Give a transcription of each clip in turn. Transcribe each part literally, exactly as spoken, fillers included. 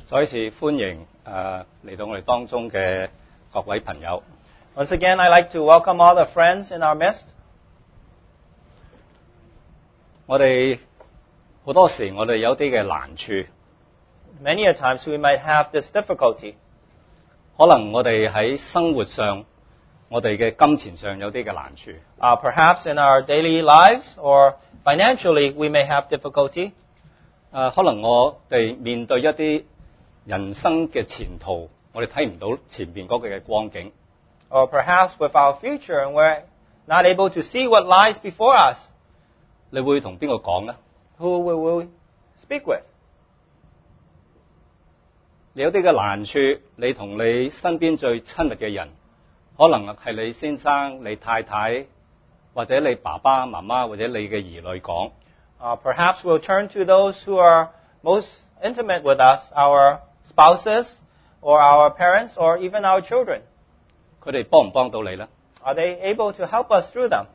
再一次歡迎誒嚟到我哋當中嘅各位朋友。 Once again, I'd like to welcome all the friends in our midst. 我哋好多時我哋有啲嘅難處， Many a times we might have this difficulty. 可能我哋喺生活上、我哋嘅金錢上有啲嘅難處。 Uh, perhaps in our daily lives or financially we may have difficulty. 誒，可能我哋面對一啲人生嘅前途，我哋睇唔到前面嗰個嘅光景。 Or perhaps with our future and we're not able to see what lies before us. 你會同邊個講呢？ Who will we speak with? 你有啲嘅難處，你同你身邊最親密嘅人，可能係你先生、你太太，或者你爸爸媽媽，或者你嘅兒女講。 Uh, perhaps we'll turn to those who are most intimate with us, our spouses or our parents or even our children. 佢哋幫唔幫到你呢？ Are they able to help us through them?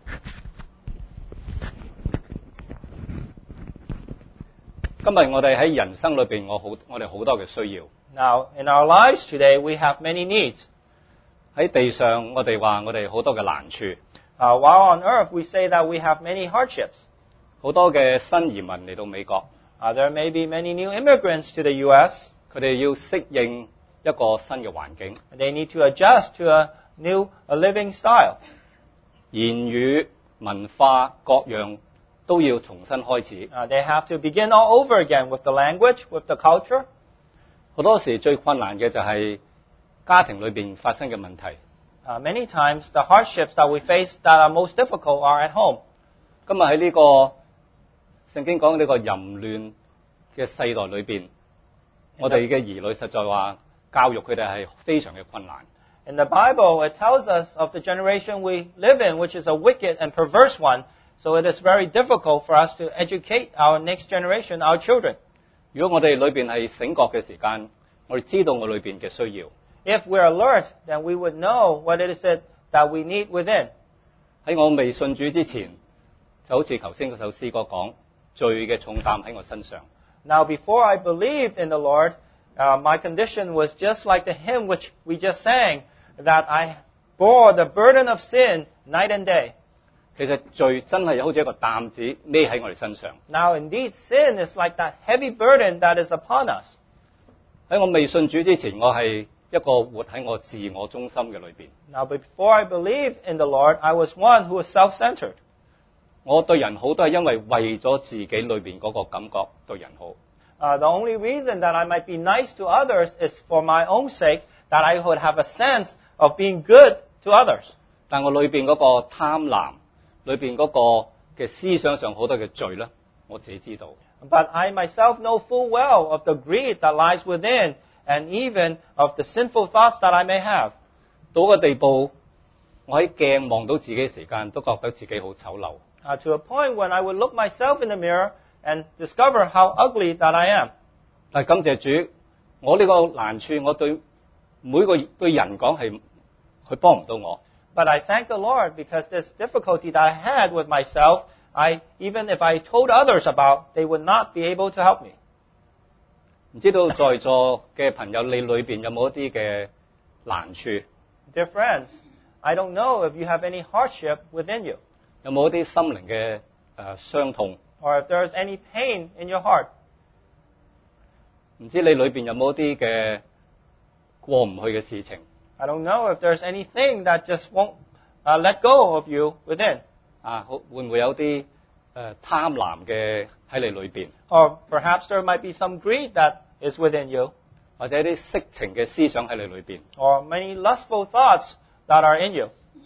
今日我哋喺人生裏邊，我好我哋好多嘅需要。 Now, in our lives today, we have many needs. 喺地上，我哋話我哋好多嘅難處， Uh, while on earth, we say that we have many hardships. 好多嘅新移民嚟到美國， Uh, there may be many new immigrants to the U S. 佢哋要適應一個新嘅環境， They need to adjust to a new a living style. 言語、文化各樣都要重新開始。 Uh, they have to begin all over again with the language, with the culture. 好多時最困難嘅就係家庭裏邊發生嘅問題。 Uh, many times, the hardships that we face that are most difficult are at home. 今日喺呢個聖經講呢個淫亂嘅世代裏邊，我哋嘅兒女實在話教育佢哋係非常嘅困難。 In the Bible, it tells us of the generation we live in, which is a wicked and perverse one. So it is very difficult for us to educate our next generation, our children. 如果我哋裏邊係醒覺嘅時間，我哋知道我裏邊嘅需要。 If we're alert, then we would know what it is that, that we need within. 喺我未信主之前，就好似頭先嗰首詩歌講，罪嘅重擔喺我身上。 Now, before I believed in the Lord, uh, my condition was just like the hymn which we just sang, that I bore the burden of sin night and day. 其實罪真係好似一個擔子孭喺我哋身上。 Now, indeed, sin is like that heavy burden that is upon us. 喺我未信主之前，我係一個活喺我自我中心嘅裏邊。 Now, before I believed in the Lord, I was one who was self-centered. 我對人好都係因為為咗自己裏邊嗰個感覺對人好。 Uh, the only reason that I might be nice to others is for my own sake, that I would have a sense of being good to others. 但我裏邊嗰個貪婪，裏邊嗰個嘅思想上好多嘅罪咧，我自己知道。 But I myself know full well of the greed that lies within, and even of the sinful thoughts that I may have. 到個地步，我喺鏡望到自己嘅時間，都覺得自己好醜陋。 Uh, to a point when I would look myself in the mirror and discover how ugly that I am. 但係感謝主，我呢個難處，我對每個對人講係佢幫唔到我。 But I thank the Lord because this difficulty that I had with myself, I even if I told others about, they would not be able to help me. 唔知道在座嘅朋友，你裏邊有冇一啲嘅難處？ Dear friends, I don't know if you have any hardship within you, 有冇一啲心靈嘅誒傷痛？ or if there is any pain in your heart. 唔知你裏邊有冇一啲嘅過唔去嘅事情？ I don't know if there's anything that just won't uh, let go of you within. 啊，好會唔會有啲誒貪婪嘅喺你裏邊， Or perhaps there might be some greed that is within you, 或者一啲色情嘅思想喺你裏邊？ or many lustful thoughts that are in you.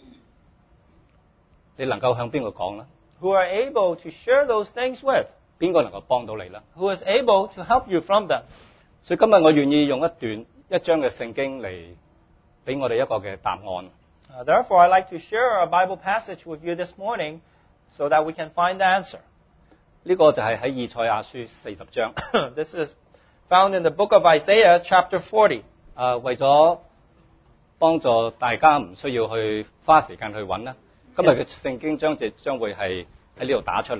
你能夠向邊個講呢？ Who are able to share those things with? 邊個能夠幫到你呢？ Who is able to help you from them? 所以今日我願意用一段一章嘅聖經嚟俾我哋一個嘅答案。 Uh, therefore, I'd like to share a Bible passage with you this morning so that we can find the answer. 呢個就係喺以賽亞書四十章。 This is found in the book of Isaiah, chapter forty. 啊，為咗幫助大家唔需要去花時間去揾啦，今日嘅聖經章節將會係喺呢度打出嚟。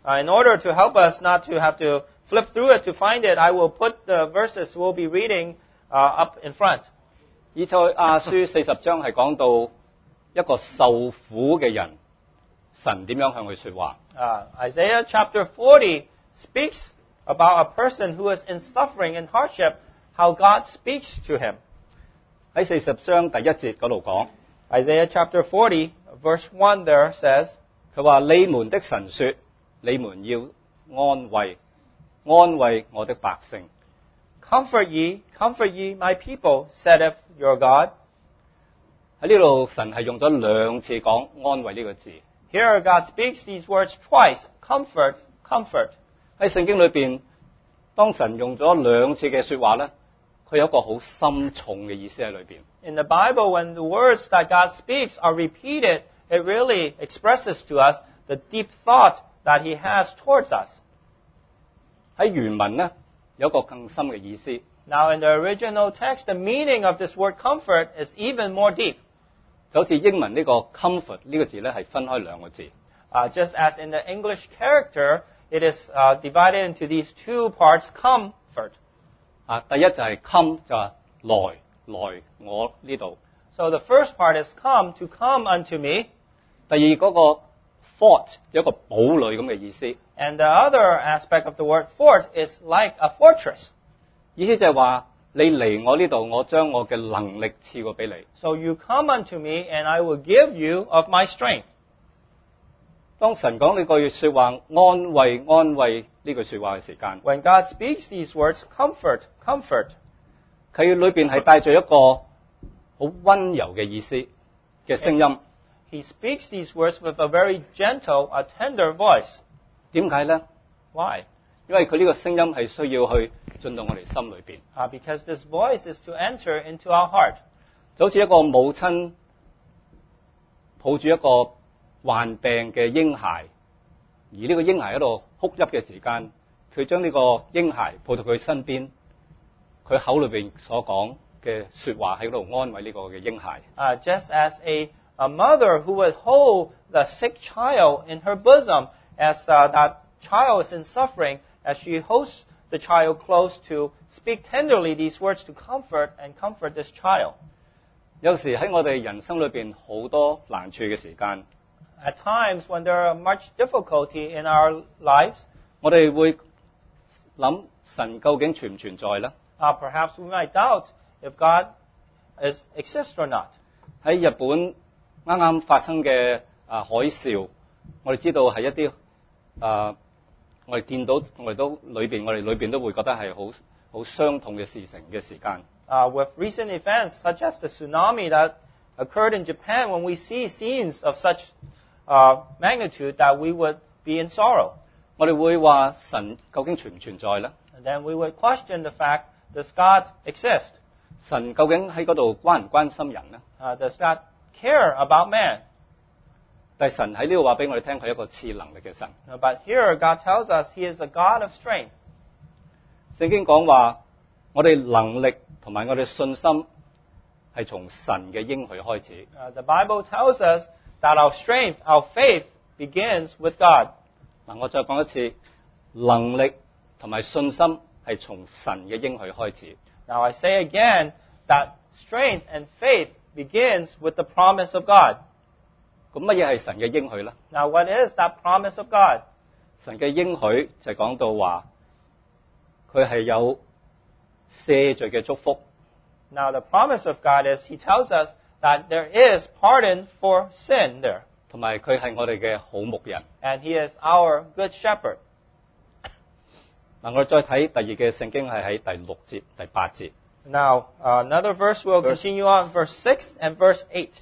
Uh, in order to help us not to have to flip through it to find it, I will put the verses we'll be reading uh, up in front. 以賽亞書四十章係講到一個受苦嘅人，神點樣向佢說話。 Uh, Isaiah chapter forty speaks about a person who is in suffering and hardship, how God speaks to him. 喺四十章第一節嗰度講， Isaiah chapter forty, verse one there says, 佢話你們的神說，你們要安慰，安慰我的百姓。 Comfort ye, comfort ye, my people, saith your God. 喺呢度神係用咗兩次講安慰呢個字。 Here God speaks these words twice, comfort, comfort. 喺聖經裏邊，當神用咗兩次嘅說話咧，佢有一個好深重嘅意思喺裏邊。 In the Bible, when the words that God speaks are repeated, it really expresses to us the deep thought that He has towards us. 喺原文咧有一個更深嘅意思。 Now, in the original text, the meaning of this word comfort is even more deep. 就好似英文呢個 comfort 呢個字咧係分開兩個字。 Uh, just as in the English character, it is uh, divided into these two parts, comfort. 啊，第一就係 come 就係來來我呢度。 So the first part is come, to come unto me. 第二嗰個 fort 有一個堡壘咁嘅意思。 And the other aspect of the word fort is like a fortress. 意思就係話你嚟我呢度，我將我嘅能力賜過俾你。 So you come unto me, and I will give you of my strength. 當神講呢句說話安慰安慰呢句說話嘅時間， When God speaks these words, comfort, comfort, 佢裏邊係帶住一個好温柔嘅意思嘅聲音。 He speaks these words with a very gentle, a tender voice. 點解呢？ Why? 因為佢呢個聲音係需要去進到我哋心裏邊， Uh, because this voice is to enter into our heart. 就好似一個母親抱住一個患病嘅嬰孩，而呢個嬰孩喺度哭泣嘅時間，佢將呢個嬰孩抱到佢身邊，佢口裏邊所講嘅說話喺度安慰呢個嘅嬰孩。 Uh, just as a, a mother who would hold the sick child in her bosom as uh, that child is in suffering, as she holds the child close to speak tenderly these words to comfort and comfort this child. 有時喺我哋人生裏邊好多難處嘅時間， At times when there are much difficulty in our lives, 我哋會諗神究竟存唔存在呢？ uh, perhaps we might doubt if God is exists or not. 喺日本啱啱發生嘅啊海嘯，我哋知道係一啲啊，我哋見到我哋都裏邊，我哋裏邊都會覺得係好好傷痛嘅事情嘅時間。 Uh, with recent events such as the tsunami that occurred in Japan, when we see scenes of such uh, magnitude, that we would be in sorrow. 我哋會話神究竟存唔存在呢？ And then we would question the fact, does God exist? 神究竟喺嗰度關唔關心人呢？ Uh, does God care about man? 但係神喺呢度話俾我哋聽，佢係一個賜能力嘅神。 Uh, but here God tells us He is a God of strength. 聖經講話，我哋能力同埋我哋信心係從神嘅應許開始。 Uh, the Bible tells us that our strength, our faith begins with God. 嗱，我再講一次，能力同埋信心係從神嘅應許開始。 Now I say again that strength and faith begins with the promise of God. 咁乜嘢係神嘅應許呢？ Now what is that promise of God? 神嘅應許就係講到話，佢係有赦罪嘅祝福， Now the promise of God is He tells us that there is pardon for sin there. 同埋佢係我哋嘅好牧人。 And He is our good shepherd. 嗱，我哋再睇第二嘅聖經係喺第六節、第八節。 Now uh, another verse will Verse- continue on, verse six and verse eight.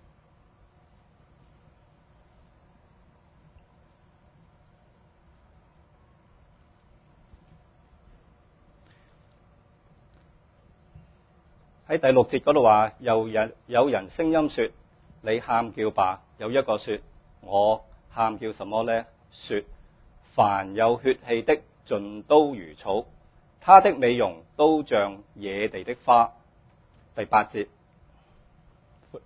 喺第六節嗰度話，又有有人聲音說：你喊叫吧。有一個說：我喊叫什麼呢？說：凡有血氣的，盡都如草，他的美容都像野地的花。第八節，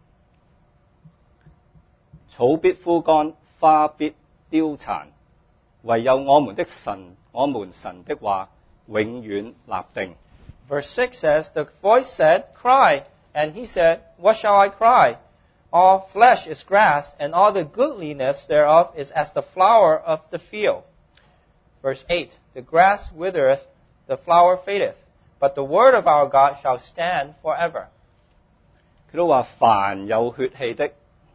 草必枯乾，花必凋殘， 唯有我們的神，我們神的話永遠立定。 Verse six says, The voice said, Cry. And he said, What shall I cry? All flesh is grass, and all the goodliness thereof is as the flower of the field. Verse eight, The grass withereth, the flower fadeth, but the word of our God shall stand forever. 佢都話凡有血氣的，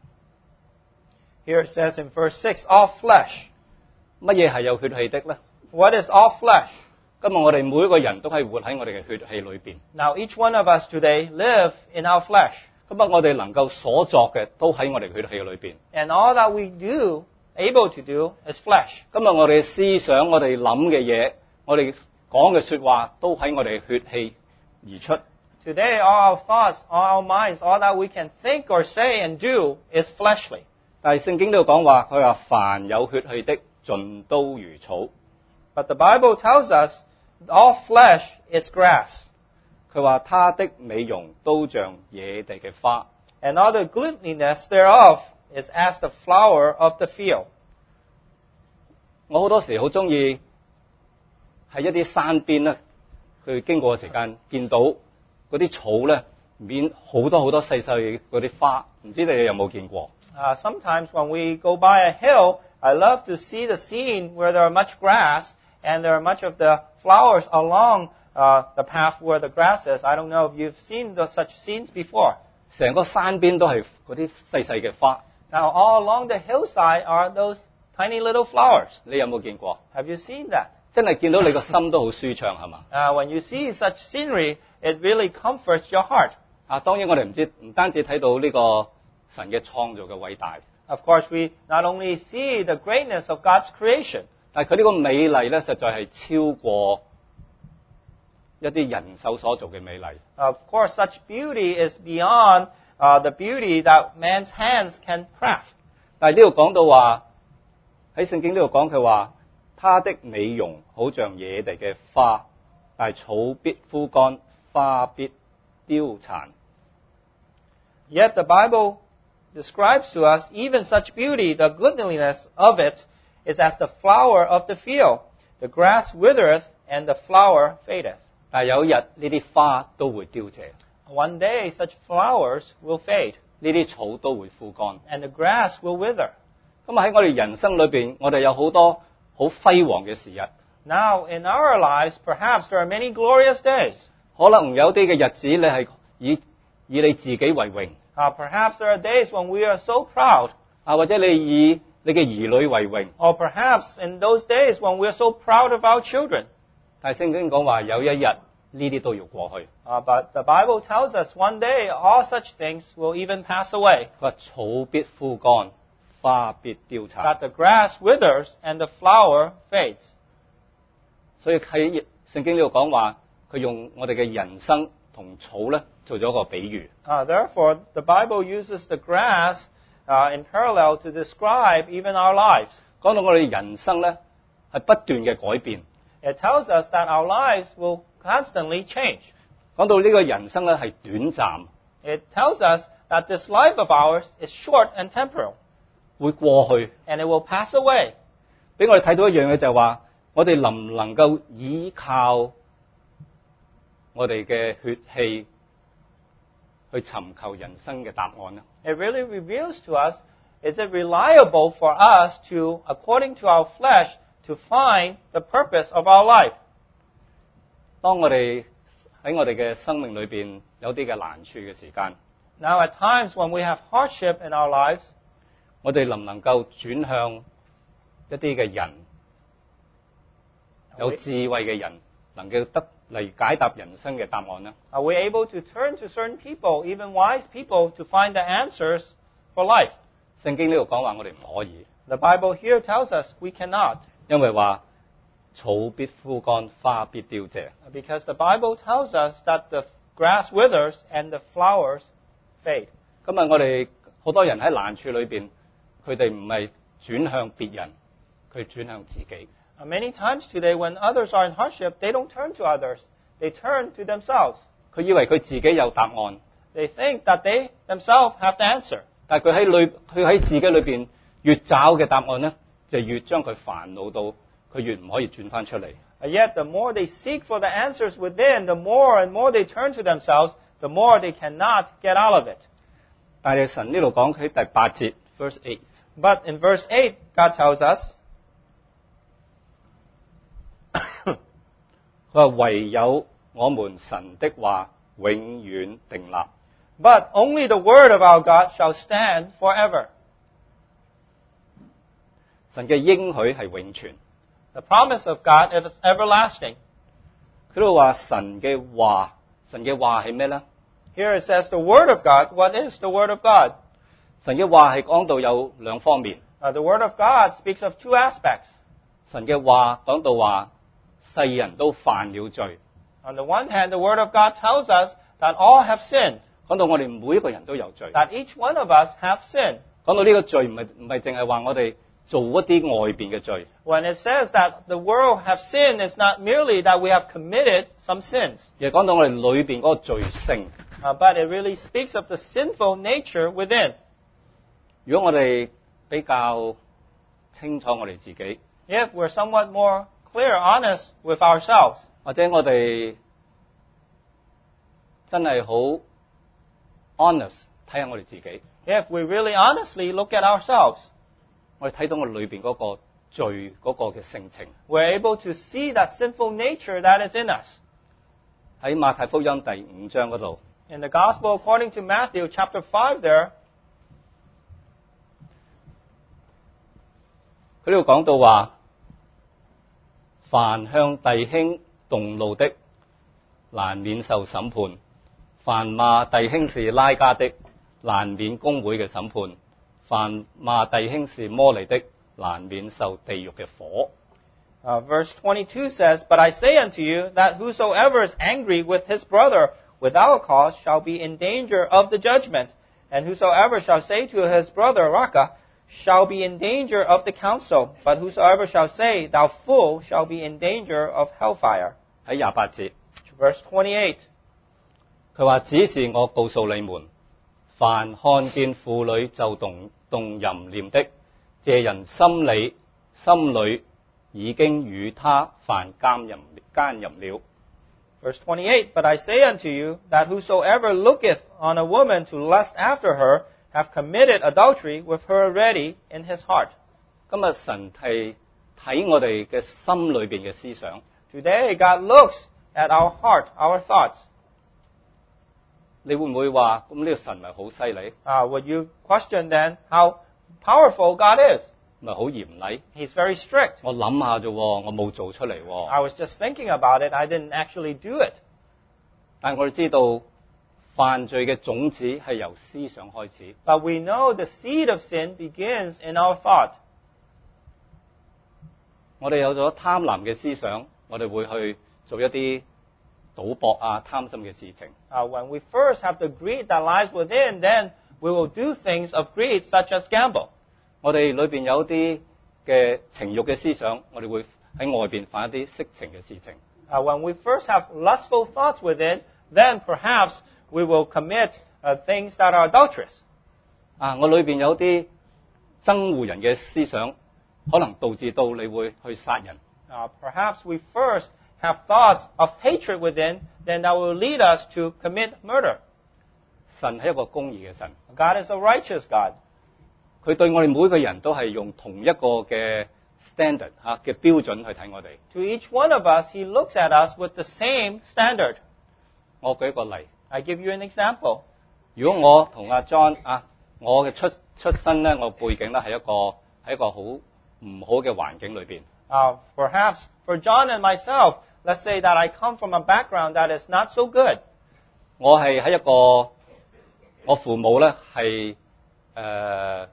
Here it says in verse six, All flesh. 乜嘢係有血氣的呢？ What is all flesh? 今日我哋每一個人都係活喺我哋嘅血氣裏邊。 Now each one of us today live in our flesh. 今日我哋能夠所作嘅都喺我哋血氣裏邊。 And all that we do, able to do, is flesh. 今日我哋嘅思想、我哋諗嘅嘢、我哋講嘅說話，都喺我哋嘅血氣而出。 Today, all our thoughts, all our minds, all that we can think or say and do is fleshly. 但係聖經都講話，佢話凡有血氣的，盡都如草。 But the Bible tells us all flesh is grass, 佢話他的美容都像野地嘅花。 and all the goodliness thereof is as the flower of the field. 我好多時好中意喺一啲山邊咧，佢經過嘅時間見到嗰啲草咧，面好多好多細細嗰啲花，唔知你哋有冇見過？ Uh, sometimes when we go by a hill, I love to see the scene where there are much grass and there are much of the flowers along uh, the path where the grass is. I don't know if you've seen those, such scenes before. 成個山邊都係嗰啲細細嘅花， Now, all along the hillside are those tiny little flowers. 你有冇見過？ Have you seen that? 真係見到你個心都好舒暢，係嘛？ Uh, when you see such scenery, it really comforts your heart. 啊，當然我哋唔知唔單止睇到呢個神嘅創造嘅偉大， Of course, we not only see the greatness of God's creation, 但係佢呢個美麗咧，實在係超過一啲人手所做嘅美麗。 of course, such beauty is beyond uh, the beauty that man's hands can craft. 但係呢度講到話喺聖經呢度講佢話，他的美容好像野地嘅花，但係草必枯乾，花必凋殘。 Yet the Bible describes to us even such beauty, the goodliness of it is as the flower of the field. The grass withereth and the flower fadeth. 但係有一日呢啲花都會凋謝， One day such flowers will fade 呢啲草都會枯乾。 and the grass will wither. 咁啊喺我哋人生裏邊，我哋有好多好輝煌嘅時日， Now, in our lives, perhaps there are many glorious days. 可能有啲嘅日子你係以以你自己為榮， Uh, perhaps there are days when we are so proud. 啊或者你以你嘅兒女為榮。 Or perhaps in those days when we are so proud of our children. 但係聖經講話有一日呢啲都要過去。 Uh, but the Bible tells us one day all such things will even pass away. 佢話草必枯乾，花必凋殘。 That the grass withers and the flower fades. 所以喺聖經呢度講話，佢用我哋嘅人生同草咧做咗一個比喻。 Uh, therefore, the Bible uses the grass uh, in parallel to describe even our lives. 講到我哋人生咧係不斷嘅改變。 It tells us that our lives will constantly change. 講到呢個人生咧係短暫， It tells us that this life of ours is short and temporal, 會過去。 and it will pass away. 俾我哋睇到一樣嘢就係話，我哋能唔能夠依靠我哋嘅血氣去尋求人生嘅答案呢？ It really reveals to us, is it reliable for us to, according to our flesh, to find the purpose of our life? 當我哋喺我哋嘅生命裏邊有啲嘅難處嘅時間， Now, at times when we have hardship in our lives, 我哋能唔能夠轉向一啲嘅人，有智慧嘅人，能夠得嚟解答人生嘅答案呢？ are we able to turn to certain people, even wise people, to find the answers for life? 聖經呢度講話我哋唔可以， The Bible here tells us we cannot, 因為話草必枯乾，花必凋謝。 because the Bible tells us that the grass withers and the flowers fade. 今日我哋好多人喺難處裏邊，佢哋唔係轉向別人，佢轉向自己。 Uh, Many times today, when others are in hardship, they don't turn to others. They turn to themselves. 佢以為佢自己有答案， They think that they themselves have the answer. 但係佢喺裏佢喺自己裏邊越找嘅答案呢， 就越將佢煩惱到，佢越唔可以轉翻出嚟。 And yet, the more they seek for the answers within, the more and more they turn to themselves, the more they cannot get out of it. 但係神呢度講喺第八節 verse eight， But in verse eight, God tells us, 佢話唯有我們神的話永遠定立。 But only the word of our God shall stand forever. 神嘅應許係永存。 The promise of God is everlasting. 佢度話神嘅話，神嘅話係咩咧？ Here it says the word of God. What is the word of God? 神嘅話係講到有兩方面。 Uh, the word of God speaks of two aspects. 神嘅話講到話世人都犯了罪， On the one hand, the word of God tells us that all have sinned, 講到我哋每一個人都有罪。 that each one of us have sinned. 講到呢個罪唔係唔係淨係話我哋做一啲外邊嘅罪， When it says that the world have sinned, it's not merely that we have committed some sins, 而係講到我哋裏邊嗰個罪性。 uh, but it really speaks of the sinful nature within. 如果我哋比較清楚我哋自己， If we're somewhat more clear, honest with ourselves, 或者我哋真係好 honest 睇下我哋自己， if we really honestly look at ourselves, 我哋睇到我裏邊嗰個罪嗰個嘅性情。 we're able to see that sinful nature that is in us. 喺馬太福音第五章嗰度， In the Gospel according to Matthew chapter five there, 佢呢度講到話，凡向弟兄動怒的，難免受審判；凡罵弟兄是拉加的，難免公會嘅審判；凡罵弟兄是魔利的，難免受地獄嘅火。 uh, verse twenty-two says, But I say unto you that whosoever is angry with his brother without cause shall be in danger of the judgment, and whosoever shall say to his brother, Raca, shall be in danger of the council, but whosoever shall say, Thou fool, shall be in danger of hellfire. 喺廿八節， Verse twenty-eight, 佢話：只是我告訴你們，凡看見婦女就動動淫念的，這人心裏心裏已經與他犯奸淫奸淫了。 Verse twenty-eight, But I say unto you, that whosoever looketh on a woman to lust after her, have committed adultery with her already in his heart. 今日神係睇我哋嘅心裏邊嘅思想， Today, God looks at our heart, our thoughts. 你會唔會話咁呢個神咪好犀利， Uh, would you question then how powerful God is? 咪好嚴厲？ He's very strict. 我諗下啫喎，我冇做出嚟喎。 I was just thinking about it. I didn't actually do it. 但係我哋知道犯罪嘅種子係由思想開始。 But we know the seed of sin begins in our thought. 我哋有咗貪婪嘅思想，我哋會去做一啲賭博啊、貪心嘅事情。 Uh, when we first have the greed that lies within, then we will do things of greed such as gamble. 我哋裏邊有啲嘅情慾嘅思想，我哋會喺外邊犯一啲色情嘅事情。 Uh, when we first have lustful thoughts within, then perhaps we will commit uh, things that are adulterous. 啊，我裏邊有啲憎惡人嘅思想，可能導致到你會去殺人。 Uh, perhaps we first have thoughts of hatred within, then that will lead us to commit murder. 神係一個公義嘅神， God is a righteous God. 佢對我哋每個人都係用同一個嘅 standard 嚇嘅標準去睇我哋。 To each one of us, He looks at us with the same standard. 我舉一個例， I give you an example. 如果我同阿 John 啊，我嘅出出身咧，我背景咧係一個喺一個好唔好嘅環境裏邊。 Uh, perhaps for John and myself, let's say that I come from a background that is not so good. 我係喺一個我父母咧係誒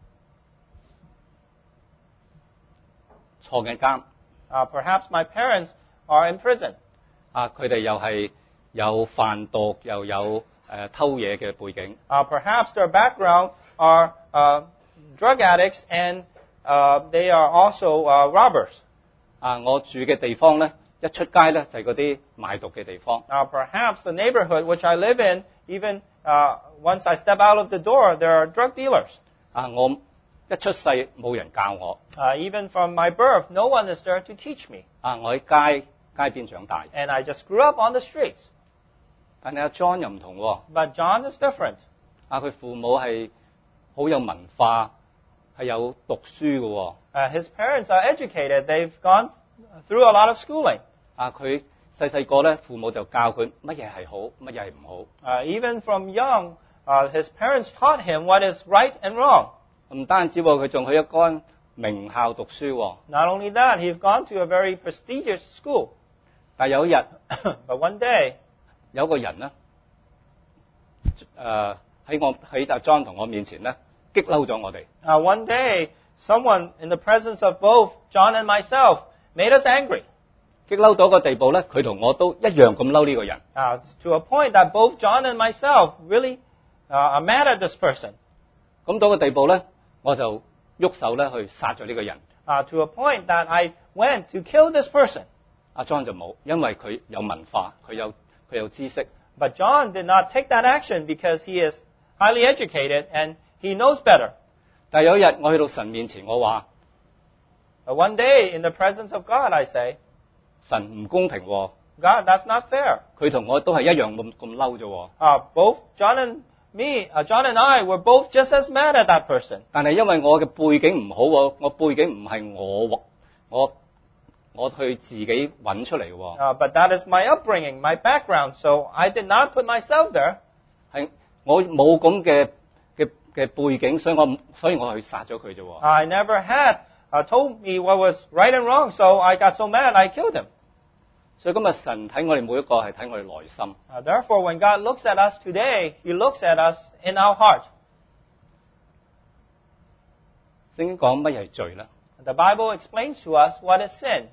坐緊監。 Uh, perhaps my parents are in prison. 啊，佢哋又係有販毒，又有誒、呃、偷嘢嘅背景。 Uh, perhaps their background are uh, drug addicts and uh, they are also uh, robbers. 啊，我住嘅地方咧，一出街咧就係嗰啲賣毒嘅地方。 Now, perhaps the neighborhood which I live in, even uh, once I step out of the door, there are drug dealers. 啊，我一出世冇人教我， Uh, even from my birth, no one is there to teach me. 啊，我喺街街邊長大。 And I just grew up on the streets. 但係阿 John 又唔同喎， But John is different. 啊，佢父母係好有文化，係有讀書嘅喎， Uh, his parents are educated. They've gone through a lot of schooling. 啊，佢細細個咧，父母就教佢乜嘢係好，乜嘢係唔 Uh, even from young, uh, his parents taught him what is right and wrong. 好。唔單止喎，佢仲去一間名校讀書喎。 Not only that, he's gone to a very prestigious school. 但係有一日， But one day, 有個人咧，誒喺我喺阿 John 同我面前咧，激嬲咗我哋。 uh, one day, someone in the presence of both John and myself made us angry. 激嬲到個地步咧，佢同我都一樣咁嬲呢個人。 Uh, to a point that both John and myself really uh, are mad at this person. 咁到個地步咧，我就喐手咧去殺咗呢個人。 Uh, to a point that I went to kill this person. 阿 John 就冇，因為佢有文化，佢有佢有知識。 But John did not take that action because he is highly educated and he knows better. 但係有一日我去到神面前，我話 But one day, in the presence of God, I say, 神唔公平喎， God, that's not fair. 佢同我都係一樣咁咁嬲啫喎。 Uh, both John and me, uh, John and I were both just as mad at that person. 但係因為我嘅背景唔好喎，我背景唔係我我我去自己揾出嚟嘅喎， Uh, but that is my upbringing, my background, so I did not put myself there. 係我冇咁嘅嘅嘅背景，所以我所以我去殺咗佢啫喎。 I never had uh, told me what was right and wrong, so I got so mad I killed him. 所以今日神睇我哋每一個係睇我哋內心。 Uh, therefore, when God looks at us today, He looks at us in our heart. 聖經講乜嘢係罪咧？ The Bible explains to us what is sin.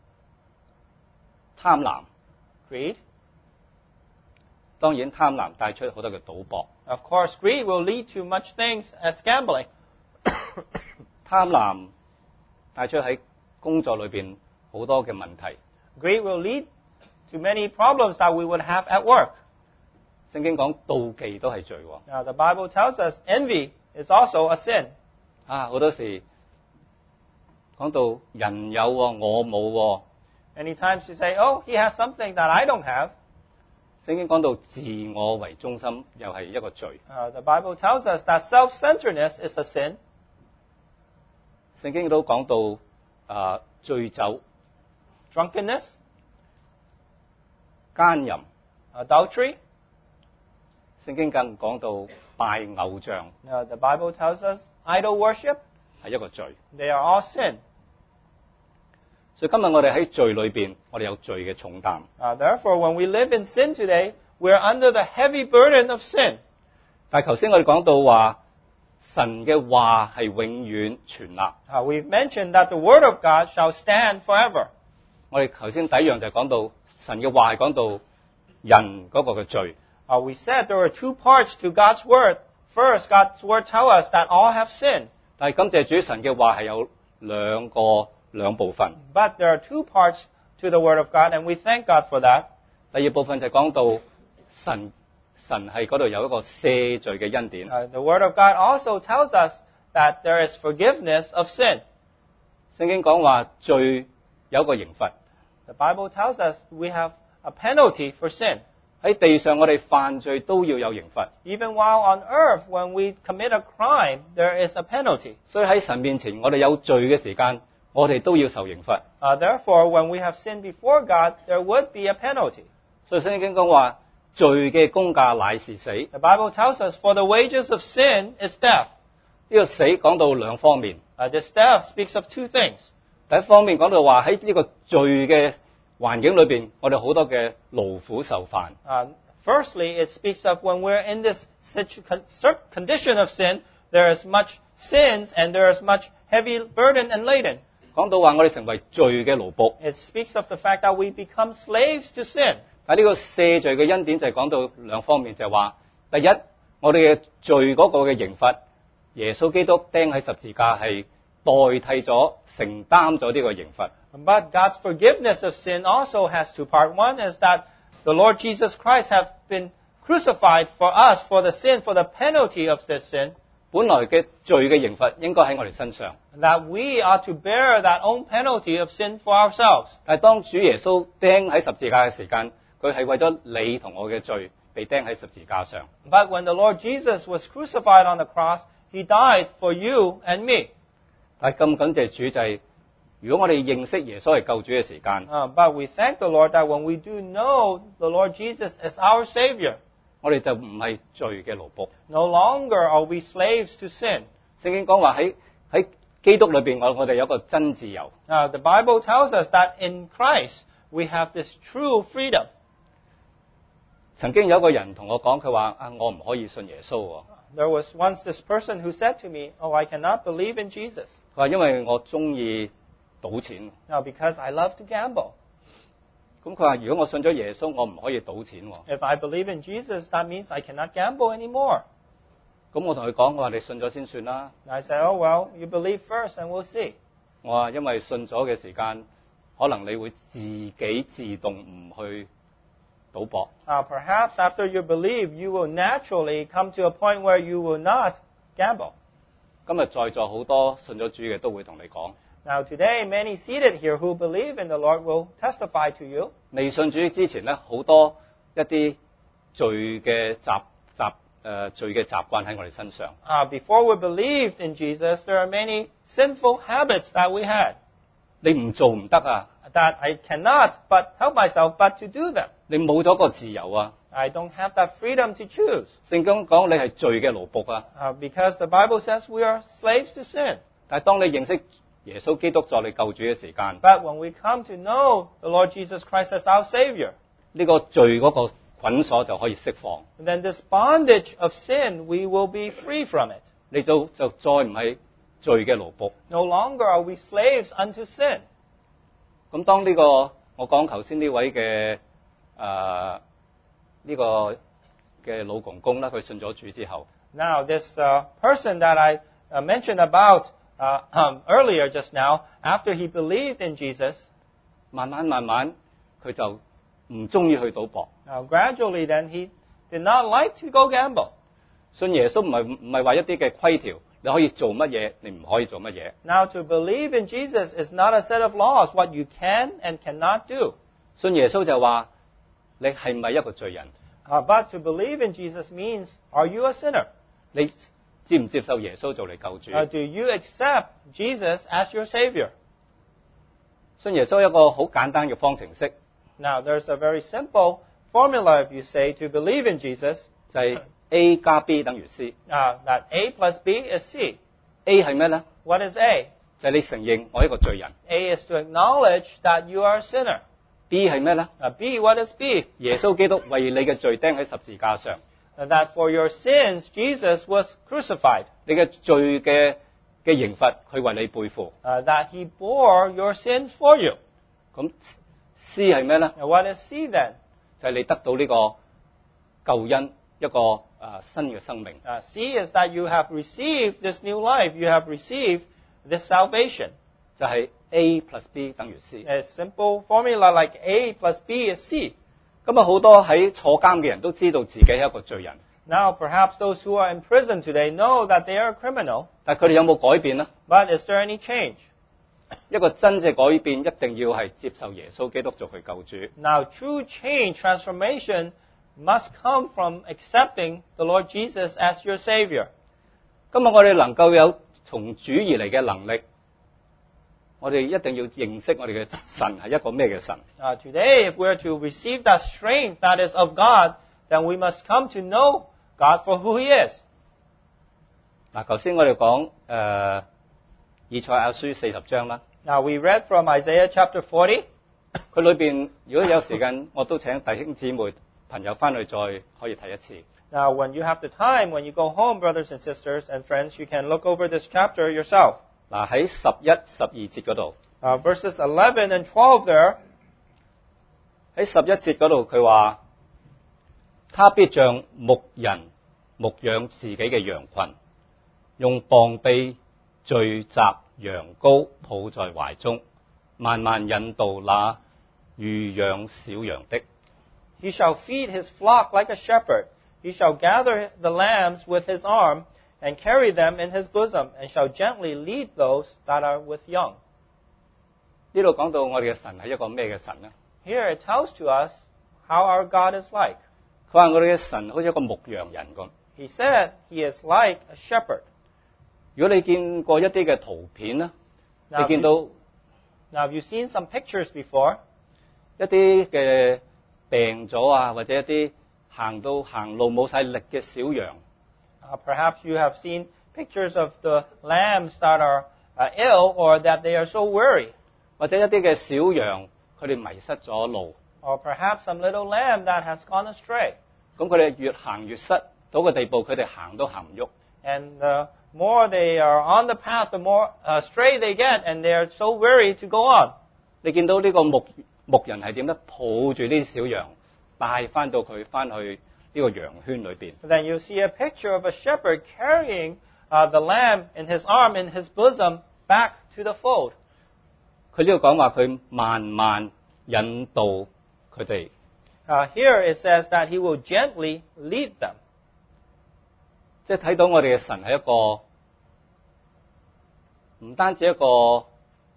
貪婪， Greed. 當然貪婪帶出好多嘅賭博。 Of course, greed will lead to much things as gambling. 貪婪帶出喺工作裏邊好多嘅問題。 Greed will lead to many problems that we would have at work. 聖經講妒忌都係罪喎。 Now, the Bible tells us envy is also a sin. 啊，好多時講到人有喎，我冇喎。 Many times you say, oh, he has something that I don't have. 聖經講到自我為中心，又係一個罪。 Uh, the Bible tells us that self-centeredness is a sin. 聖經都講到啊醉酒、 Drunkenness, 奸淫。 adultery. 聖經更講到拜偶像 Now, the Bible tells us idol worship. 係一個罪。 They are all sin. 所以今日我哋喺罪裏邊，我哋有罪嘅重擔。 Uh, therefore, when we live in sin today, we are under the heavy burden of sin. 但係頭先我哋講到話，神嘅話係永遠存立。 Uh, we've mentioned that the Word of God shall stand forever. 我哋頭先第一樣就係講到神嘅話係講到人嗰個嘅罪。 Uh, we said there are two parts to God's Word. First, God's Word tells us that all have sinned. 但係感謝主，神嘅話係有兩個兩部分。 But there are two parts to the Word of God, and we thank God for that. 第二部分就係講到神神係嗰度有一個赦罪嘅恩典。 Uh, the Word of God also tells us that there is forgiveness of sin. 聖經講話罪有一個刑罰。 The Bible tells us we have a penalty for sin. 喺地上我哋犯罪都要有刑罰， Even while on earth, when we commit a crime, there is a penalty. 所以喺神面前我哋有罪嘅時間，我哋都要受刑罰。 Uh, therefore, when we have sinned before God, there would be a penalty. 所以聖經講話罪嘅工價乃是死。呢 The Bible tells us, for the wages of sin is death. 個死講到兩方面。 Uh, this death speaks of two things. 第一方面講到話喺呢個罪嘅環境裏邊，我哋好多嘅勞苦受煩。 Uh, firstly, it speaks of when we're in this situ- con- cer- condition of sin, there is much sins and there is much heavy burden and laden. 講到話我哋成為罪嘅奴僕。 It speaks of the fact that we become slaves to sin. 但係呢個赦罪嘅恩典就係講到兩方面，就係話第一，我哋嘅罪嗰個嘅刑罰，耶穌基督釘喺十字架係代替咗、承擔咗呢個刑罰。 But God's forgiveness of sin also has two parts. One is that the Lord Jesus Christ has been crucified for us, for the sin, for the penalty of this sin. 本來嘅罪嘅刑罰應該喺我哋身上， that we ought to bear that own penalty of sin for ourselves. 但係當主耶穌釘喺十字架嘅時間，佢係為咗你同我嘅罪被釘喺十字架上。 But when the Lord Jesus was crucified on the cross, He died for you and me. 但係咁感謝主就係、如果我哋認識耶穌係救主嘅時間， Uh, but we thank the Lord that when we do know the Lord Jesus as our Savior, 我哋就唔係罪嘅奴僕。 no longer are we slaves to sin. 聖經講話喺喺基督裏邊，我我哋有一個真自由。 Now, the Bible tells us that in Christ we have this true freedom. 曾經有一個人同我講，佢話啊，我唔可以信耶穌喎。 There was once this person who said to me, "Oh, I cannot believe in Jesus." 佢話因為我中意賭錢。 Now, because I love to gamble. 咁佢話如果我信咗耶穌，我唔可以賭錢喎。 If I believe in Jesus, that means I cannot gamble anymore. 咁我同佢講，我話你信咗先算啦。 And I said, "Oh, well, you believe first and we'll see." 我話因為信咗嘅時間，可能你會自己自動唔去賭博。 Now, perhaps after you believe, you will naturally come to a point where you will not gamble. 今日在座好多信咗主嘅都會同你講， Now, today, many seated here who believe in the Lord will testify to you. 未信主之前咧，好多一啲罪嘅習習誒罪嘅習慣喺我哋身上。 Uh, before we believed in Jesus, there are many sinful habits that we had 你唔做唔得啊！ that I cannot but help myself but to do them. 你冇咗個自由啊！ I don't have that freedom to choose 聖經講你係罪嘅奴僕啊！ uh, because the Bible says we are slaves to sin. 但係當你認識耶穌基督作你救主嘅時間， But when we come to know the Lord Jesus Christ as our Savior, 呢個罪嗰個捆鎖就可以釋放， then this bondage of sin, we will be free from it. 你就就再唔係罪嘅奴僕。 No longer are we slaves unto sin. 咁當呢、個我講頭先呢位嘅誒呢個嘅老公公啦，佢信咗主之後， Now, this uh, person that I uh, mentioned about uh, um, earlier just now, after he believed in Jesus, 慢慢慢慢佢就唔中意去賭博。 now gradually then he did not like to go gamble. 信耶穌唔係唔係話一啲嘅規條，你可以做乜嘢，你唔可以做乜嘢。 Now, to believe in Jesus is not a set of laws, what you can and cannot do. 信耶穌就話你係唔係一個罪人？ Uh, but to believe in Jesus means, are you a sinner? 你接唔接受耶穌做你救主？ Uh, do you accept Jesus as your Savior? 信耶穌有一個好簡單嘅方程式， Now, there's a very simple formula if you say to believe in Jesus, 就係 A 加 B 等於 C。 uh, that A plus B is C. A 係咩呢？ What is A? 就係你承認我係一個罪人。 A is to acknowledge that you are a sinner. B 係咩呢？ Uh, B, what is B? 耶穌基督為你嘅罪釘喺十字架上， Uh, that for your sins, Jesus was crucified. 你嘅罪嘅嘅刑罰佢為你背負。 Uh, that He bore your sins for you. 咁 C 係咩呢？ Now, what is C then? 就係你得到呢個救恩，一個誒、呃、新嘅生命。 Uh, C is that you have received this new life. You have received this salvation. 就係 A plus B 等於 C。 A simple formula like A plus B is C. 咁啊，好多喺坐監嘅人都知道自己係一個罪人， Now, perhaps those who are in prison today know that they are a criminal, 但係佢哋有冇改變呢？ but is there any change? 一個真正改變，一定要係接受耶穌基督做佢救主。 Now, true change, transformation, must come from accepting the Lord Jesus as your Savior. 今日我哋能夠有從主而嚟嘅能力，我哋一定要認識我哋嘅神係一個咩嘅神。 Uh, today, if we are to receive that strength that is of God, then we must come to know God for who He is. 嗱，頭先我哋講誒以賽亞書四十章啦， Now, we read from Isaiah chapter forty. 佢裏邊如果有時間，我都請弟兄姊妹朋友翻去再可以睇一次。 Now, when you have the time, when you go home, brothers and sisters and friends, you can look over this chapter yourself. 嗱，喺十一、十二節嗰度， Uh, verses eleven and twelve there, 喺十一節嗰度佢話：他必像牧人牧養自己嘅羊群，用膀臂聚集羊羔，抱在懷中，慢慢引導那乳養小羊的。 he shall feed his flock like a shepherd. He shall gather the lambs with his arm and carry them in his bosom, and shall gently lead those that are with young. 呢度講到我哋嘅神係一個咩嘅神呢？ Here it tells to us how our God is like. 佢話我哋嘅神好似一個牧羊人咁。 He said he is like a shepherd. 如果你見過一啲嘅圖片咧， Now, 你見到 Now, have you seen some pictures before? 一啲嘅病咗啊，或者一啲行到行路冇晒力嘅小羊， Uh, perhaps you have seen pictures of the lambs that are uh, ill or that they are so weary. 或者一啲嘅小羊佢哋迷失咗路， Or perhaps some little lamb that has gone astray. 咁佢哋越行越失到個地步，佢哋行都行唔喐。 And the more they are on the path, the more uh, astray they get, and they are so weary to go on. 你見到呢個牧牧人係點咧？抱住呢啲小羊，帶翻到佢翻去呢個羊圈裏邊。 Then you see a picture of a shepherd carrying uh, the lamb in his arm, in his bosom, back to the fold. 佢呢度講話佢慢慢引導佢哋。 Uh, here it says that he will gently lead them. 即係睇到我哋嘅神係一個唔單止一個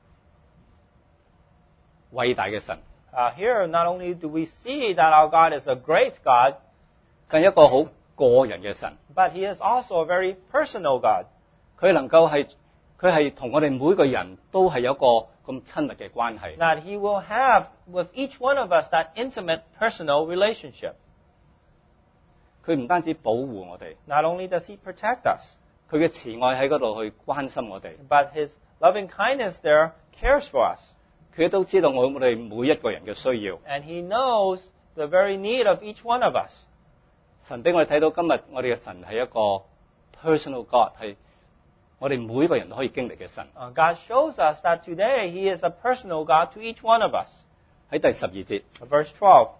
偉大嘅神， Uh, here, not only do we see that our God is a great God, 更一個好個人嘅神。 but he is also a very personal God. 佢能夠係佢係同我哋每個人都係有一個咁親密嘅關係。 That he will have with each one of us that intimate personal relationship. 佢唔單止保護我哋， Not only does he protect us, 佢嘅慈愛喺嗰度去關心我哋。 but his loving kindness there cares for us. 佢都知道我我哋每一個人嘅需要。 And he knows the very need of each one of us. 神俾我哋睇到今日我哋嘅神係一個 personal God， 係我哋每一個人都可以經歷嘅神。 Uh, God shows us that today he is a personal God to each one of us. 喺第十二節， Verse twelve.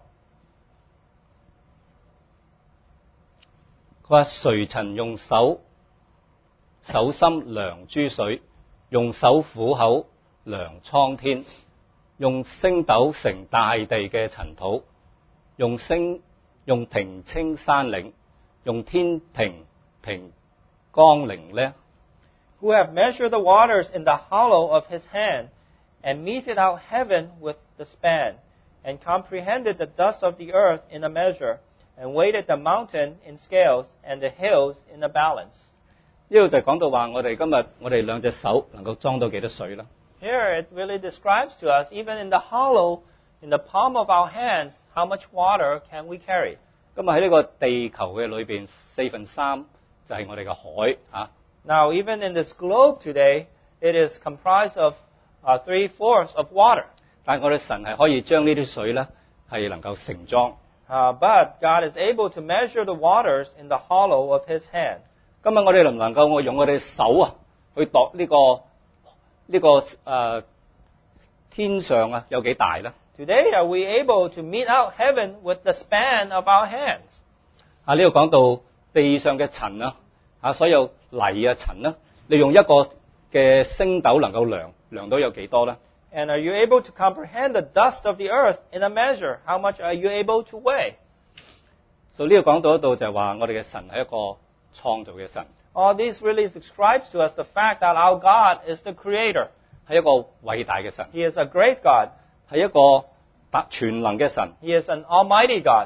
佢話誰曾用手手心量諸水，用手虎口量蒼天，用星斗盛大地嘅塵土，用星用平清山嶺，用天平平江陵呢？ Who have measured the waters in the hollow of his hand, and meted out heaven with the span, and comprehended the dust of the earth in a measure, and weighed the mountain in scales, and the hills in a balance. 呢度就講到話，我哋今日我哋兩隻手能夠裝到幾多水啦？ Here it really describes to us, even in the hollow, in the palm of our hands, how much water can we carry. 今日喺呢個地球嘅裏邊，四分三就係我哋嘅海啊。 Now, even in this globe today, it is comprised of uh, three-fourths of water. 但係我哋神係可以將呢啲水咧係能夠盛裝。 Uh, but God is able to measure the waters in the hollow of his hand. 今日我哋能唔能夠我用我哋手啊去度呢、這個呢、這個誒、呃、天上啊有幾大咧？ Today, are we able to meet out heaven with the span of our hands? 啊呢度講到地上嘅塵啊，啊所有泥啊塵啦，你用一個嘅星斗能夠量量到有幾多咧？ And are you able to comprehend the dust of the earth in a measure? How much are you able to weigh? 所以呢度講到一度就係話我哋嘅神係一個創造嘅神， All this really describes to us the fact that our God is the creator. 係一個偉大嘅神， He is a great God. 係一個達全能嘅神， He is an almighty God.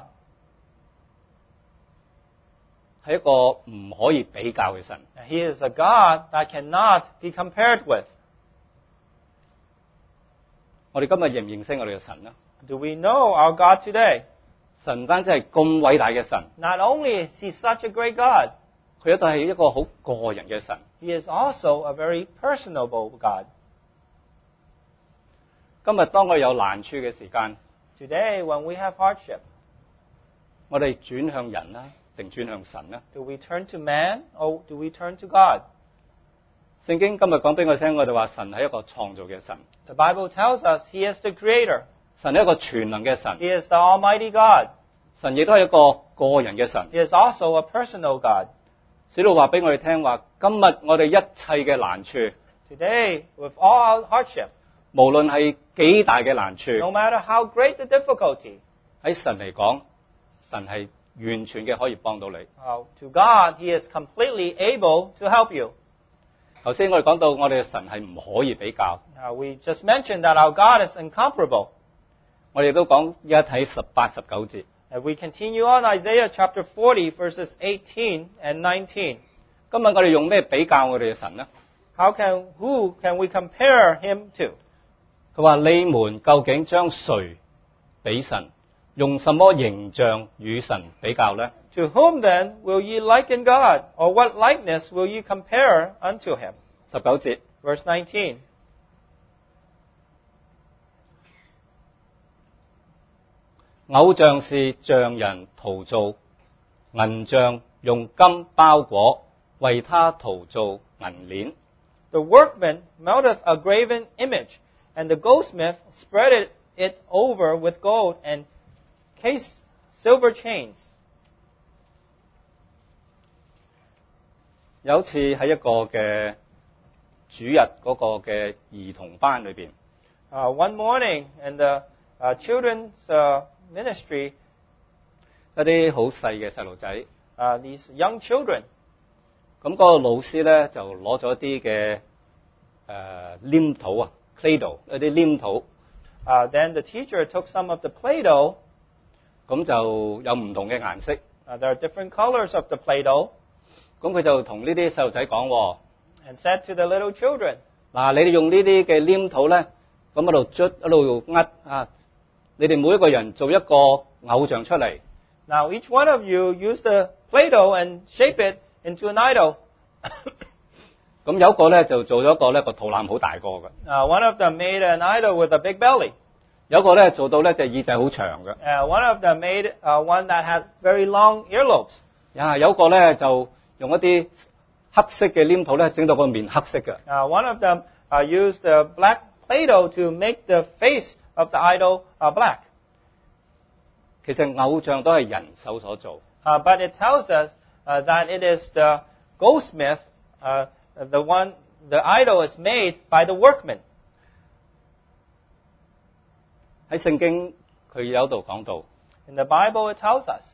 係一個唔可以比較嘅神。 He is a God that cannot be compared with. 我哋今日認唔認識我哋嘅神呢？ Do we know our God today? 神唔單止係咁偉大嘅神， Not only is he such a great God, 佢亦都係一個好個人嘅神。 he is also a very personable God. 今日當我哋有難處嘅時間， Today, when we have hardship, 我哋轉向人啦，定轉向神呢？ do we turn to man or do we turn to God? 聖經今日講俾我聽，我哋話神係一個創造嘅神， The Bible tells us he is the creator. 神係一個全能嘅神， He is the almighty God. 神亦都係一個個人嘅神。 He is also a personal God. 使徒話俾我哋聽話，今日我哋一切嘅難處， Today, with all our hardship, 無論係幾大嘅難處， no matter how great the difficulty, 喺神嚟講，神係完全嘅可以幫到你。 Uh, to God, He is completely able to help you. 頭先我哋講到我哋嘅神係唔可以比較， Uh, we just mentioned that our God is incomparable. 我哋都講而家睇十八、十九節。 And we continue on Isaiah chapter forty, verses eighteen and nineteen. 今日我哋用咩比較我哋嘅神呢？ How can, who can we compare Him to? 佢話：你們究竟將誰比神？用什麼形象與神比較呢？ To whom then will ye liken God? Or what likeness will ye compare unto Him? 十九節， Verse nineteen. 偶像是匠人陶造，銀匠用金包裹，為他陶造銀鏈。 The workman melteth a graven image, and the goldsmith spreadeth it over with gold and case silver chains. 有一次喺一個嘅主日嗰個嘅兒童班裏邊， Uh, one morning in the uh, children's uh, ministry, 一啲好細嘅細路仔， uh, these young children, 咁嗰個老師咧就攞咗一啲嘅誒黏土啊 ，Play-Doh 一啲黏土， uh, then the teacher took some of the Play-Doh. 咁就有唔同嘅顏色， Uh, there are different colors of the Play-Doh, 咁佢就同呢啲細路仔講喎。 and said to the little children, 嗱，你哋用呢啲嘅黏土咧，咁一路捽一路呃啊！你哋每一個人做一個偶像出嚟， now each one of you use the Play-Doh and shape it into an idol. 咁有一個咧就做咗一個咧個肚腩好大個嘅， Uh, one of them made an idol with a big belly. 有一個咧做到咧隻耳仔好長嘅， Uh, one of them made uh, one that had very long earlobes. 啊有一個咧就用一啲黑色嘅黏土咧整到個面黑色嘅， Uh, one of them uh, used the black Play-Doh to make the face of the idol uh, black. 其實偶像都係人手所做， Uh, but it tells us uh, that it is the goldsmith, uh, the one, the idol is made by the workman. 喺聖經佢有度講到， In the Bible, it tells us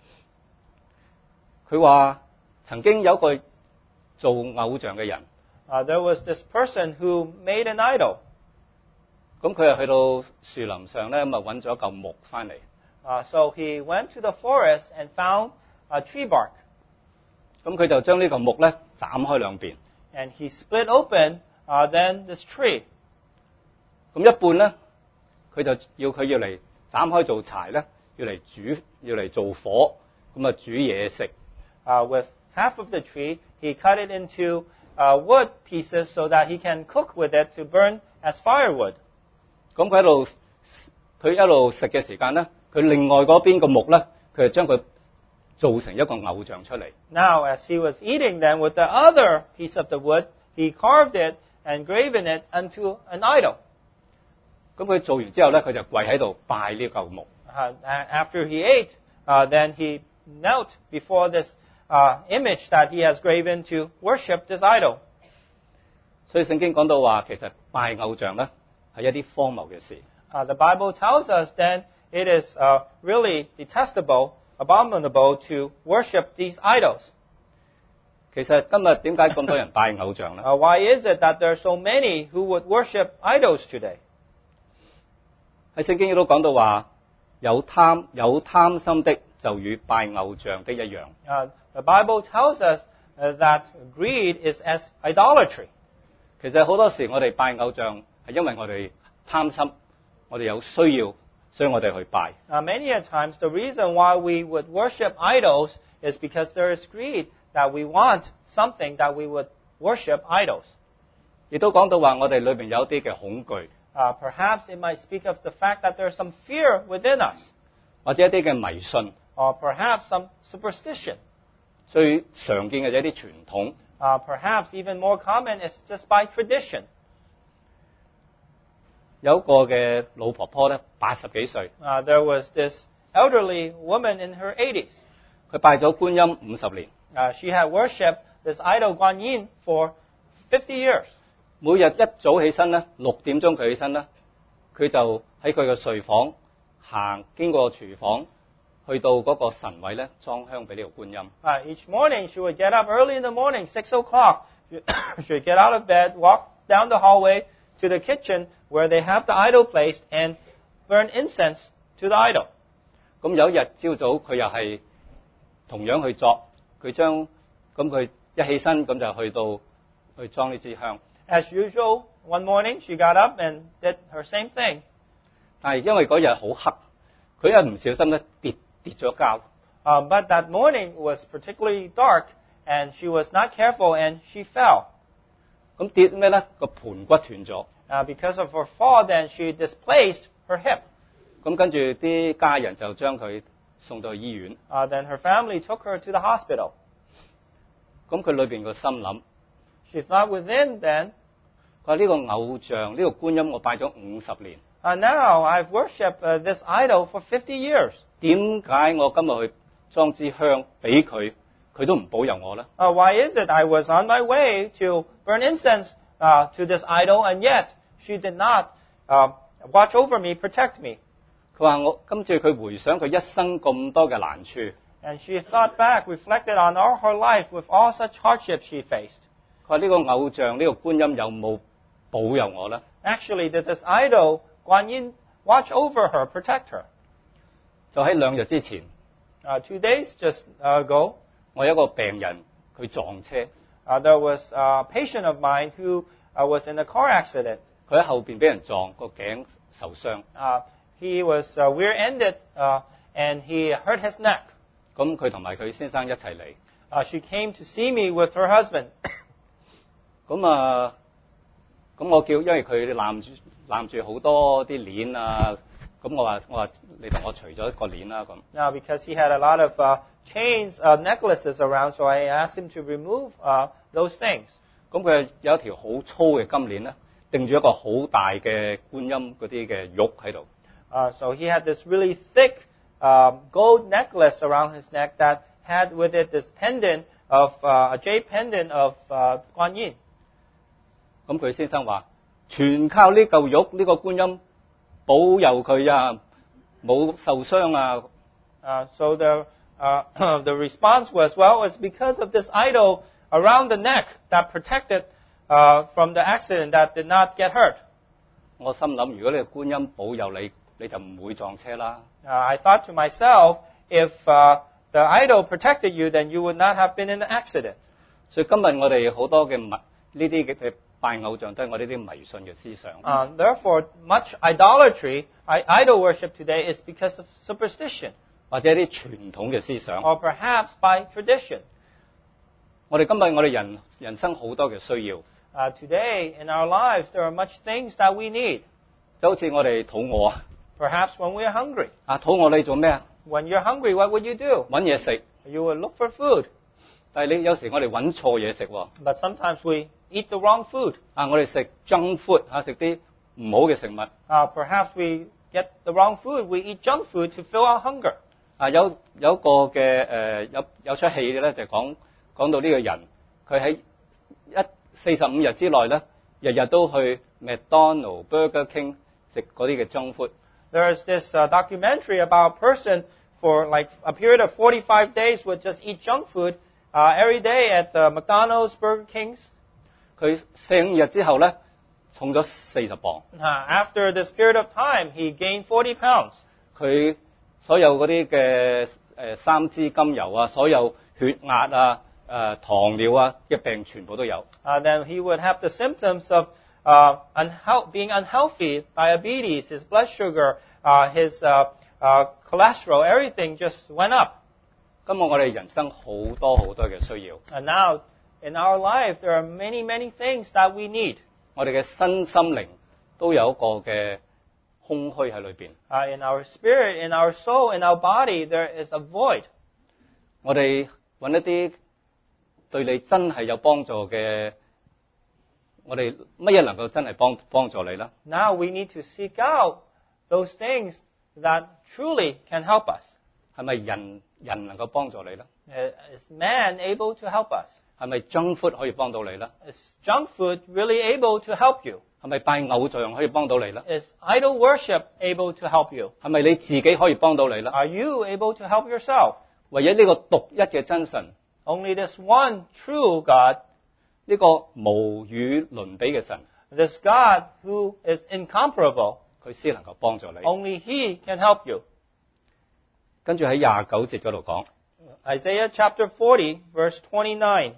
佢話曾經有一個做偶像嘅人， uh, there was this person who made an idol. 咁佢又去到樹林上咧，咁啊揾咗一嚿木翻嚟。 Uh, so he went to the forest and found a tree bark, 咁佢就將呢個木咧斬開兩邊， and he split open uh, then this tree. 咁一半咧，佢就要佢要嚟斬開做柴咧，要嚟煮，要嚟做火，咁啊煮嘢食。 Uh, with half of the tree, he cut it into uh, wood pieces so that he can cook with it to burn as firewood. 咁佢喺度，佢一路食嘅時間咧，佢另外嗰邊個木咧，佢就將佢做成一個偶像出嚟。 Now, as he was eating them with the other piece of the wood, he carved it and graven it unto an idol. 咁佢做完之後咧，佢就跪喺度拜呢嚿木。 Uh, a- after he ate, uh, then he knelt before this uh, image that he has graven to worship this idol. 所以聖經講到話，其實拜偶像咧係一啲荒謬嘅事。 Uh, the Bible tells us then it is uh, really detestable, abominable to worship these idols. 其實今日點解咁多人拜偶像咧？ Uh, why is it that there are so many who would worship idols today? 喺聖經亦都講到話，有貪有貪心的就與拜偶像的一樣。 Uh, the Bible tells us uh, that greed is as idolatry. 其實好多時我哋拜偶像係因為我哋貪心，我哋有需要，所以我哋去拜。 Uh, many a times the reason why we would worship idols is because there is greed, that we want something that we would worship idols. 亦都講到話，我哋裏邊有啲嘅恐懼， Uh, perhaps it might speak of the fact that there's some fear within us, 或者一啲嘅迷信， or perhaps some superstition. 最常見嘅就係一啲傳統。 Uh, perhaps even more common is just by tradition. 有一個嘅老婆婆咧，八十幾歲， Uh, there was this elderly woman in her eighties. 佢拜咗觀音五十年， Uh, she had worshipped this idol Guan Yin for fifty years. 每日一早起身咧，六點鐘佢起身咧，佢就喺佢嘅睡房行，經過廚房去到嗰個神位咧裝香俾呢個觀音。 Uh, each morning, she would get up early in the morning, six o'clock. She would get out of bed, walk down the hallway to the kitchen where they have the idol placed, and burn incense to the idol. 咁有一日朝早佢又係同樣去作，佢將咁佢一起身咁就去到去裝呢支香。 As usual, one morning she got up and did her same thing. 但係因為嗰日好黑，佢一唔小心咧跌跌咗跤。 Uh, but that morning was particularly dark, and she was not careful, and she fell. 咁跌咩咧？個盤骨斷咗。 Uh, because of her fall, then she displaced her hip. 咁跟住啲家人就將佢送到去醫院。 Uh, then her family took her to the hospital. 咁佢裏邊個心諗， She thought within then, 佢話呢個偶像呢、呢個觀音我拜咗五十年， uh, now I've worshipped uh, this idol for fifty years. 點解我今日去裝支香俾佢，佢都唔保佑我咧？ Uh, why is it I was on my way to burn incense uh, to this idol, and yet she did not uh, watch over me, protect me? 佢話我跟住佢回想佢一生咁多嘅難處， And she thought back, reflected on all her life with all such hardships she faced. 佢話呢個偶像呢、呢個觀音有冇保佑我咧？ Actually, did this idol, Guan Yin, watch over her, protect her? 就喺兩日之前， Uh, two days just uh, ago, 我有一個病人佢撞車， uh, there was a patient of mine who uh, was in a car accident. 佢喺後邊俾人撞，個頸受傷。 Uh, he was uh, rear-ended, uh, and he hurt his neck. 咁佢同埋佢先生一齊嚟。 Uh, she came to see me with her husband. 咁啊，咁我叫，因為佢攬住攬住好多啲鏈啊，咁我話我話你同我除咗個鏈啦咁。 Now, because he had a lot of uh, chains, uh, necklaces around, so I asked him to remove uh, those things. 咁佢有一條好粗嘅金鏈咧，定住一個好大嘅觀音嗰啲嘅玉喺度。 Uh, so he had this really thick um, gold necklace around his neck that had with it this pendant of uh, a jade pendant of uh, Guan Yin. 咁佢先生話：全靠呢嚿玉呢、個觀音保佑佢啊，冇受傷啊。 Uh, so the uh, the response was, well, it's because of this idol around the neck that protected uh, from the accident that did not get hurt. 我心諗，如果你個觀音保佑你，你就唔會撞車啦。 Uh, I thought to myself, if uh, the idol protected you, then you would not have been in the accident. 所以今日我哋好多嘅迷呢啲嘅拜偶像都係我呢啲迷信嘅思想。 Uh, therefore, much idolatry, I, idol worship today is because of superstition, 或者一啲傳統嘅思想。 or perhaps by tradition. 我哋今日我哋人人生好多嘅需要， Uh, today, in our lives, there are much things that we need. 就好似我哋肚餓啊， Perhaps when we are hungry. 啊肚餓你做咩啊？ When you're hungry, what would you do? 揾嘢食， You would look for food. 但係你有時我哋揾錯嘢食喎。 But sometimes we eat the wrong food. 啊，我哋食 junk food 嚇，食啲唔好嘅食物。 Uh, perhaps we get the wrong food. We eat junk food to fill our hunger. 啊，有有個嘅誒、呃、有有出戲嘅咧，就講講到呢個人，佢喺一四十五日之內咧，日日都去 McDonald、Burger King 食嗰啲嘅 junk food。 There's this uh, documentary about a person for like a period of forty-five days would just eat junk food uh, every day at uh, McDonald's, Burger King's. 佢四五日之後咧，重咗四十磅。 Uh, after this period of time, he gained forty pounds. 佢所有嗰啲嘅誒三脂甘油啊，所有血壓啊、誒、呃、糖尿啊嘅病全部都有。 Uh, then he would have the symptoms of uh, unhealth, being unhealthy, diabetes, his blood sugar, uh, his uh, uh, cholesterol, everything just went up. 今日我哋人生好多好多嘅需要， And now, in our life, there are many, many things that we need. 我哋嘅身心靈都有一個嘅空虛喺裏邊。 Uh, in our spirit, in our soul, in our body, there is a void. 我哋揾一啲對你真係有幫助嘅，我哋乜嘢能夠真係幫幫助你啦？ Now we need to seek out those things that truly can help us. 係咪人人能夠幫助你咧？ Uh, Is man able to help us? 係咪 junk food 可以幫到你咧？ Is junk food really able to help you? 係咪拜偶像可以幫到你咧？ Is idol worship able to help you? 係咪你自己可以幫到你咧？ Are you able to help yourself? 唯有呢個獨一嘅真神， Only this one true God, 呢個無與倫比嘅神， this God who is incomparable, 佢先能夠幫助你。 only He can help you. 跟住喺廿九節嗰度講， Isaiah chapter forty, verse twenty-nine.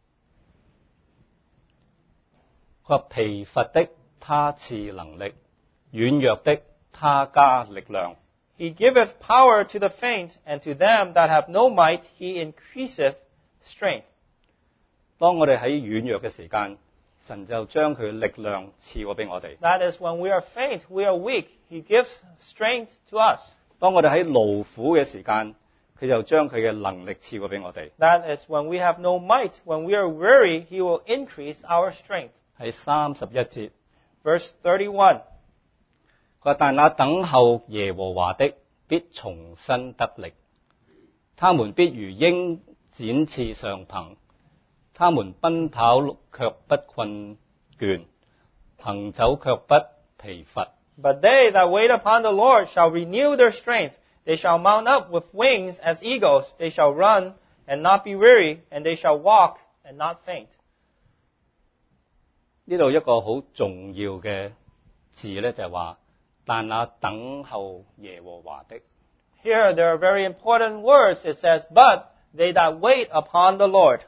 佢話疲乏的他賜能力，軟弱的他加力量。 He giveth power to the faint, and to them that have no might He increaseth strength. 當我哋喺軟弱嘅時間，神就將佢嘅力量賜過俾我哋。 That is, when we are faint, we are weak, He gives strength to us. 當我哋喺勞苦嘅時間，佢就將佢嘅能力賜過俾我哋。 That is, when we have no might, when we are weary, He will increase our strength. 係三十一節， Verse thirty-one. 佢話但那等候耶和華的必重新得力，他們必如鷹展翅上騰，他們奔跑卻不困倦，行走卻不疲乏。 But they that wait upon the Lord shall renew their strength. They shall mount up with wings as eagles. They shall run and not be weary, and they shall walk and not faint. 呢度一個好重要嘅字咧，就係話，但那等候耶和華的。 Here there are very important words. It says, but they that wait upon the Lord.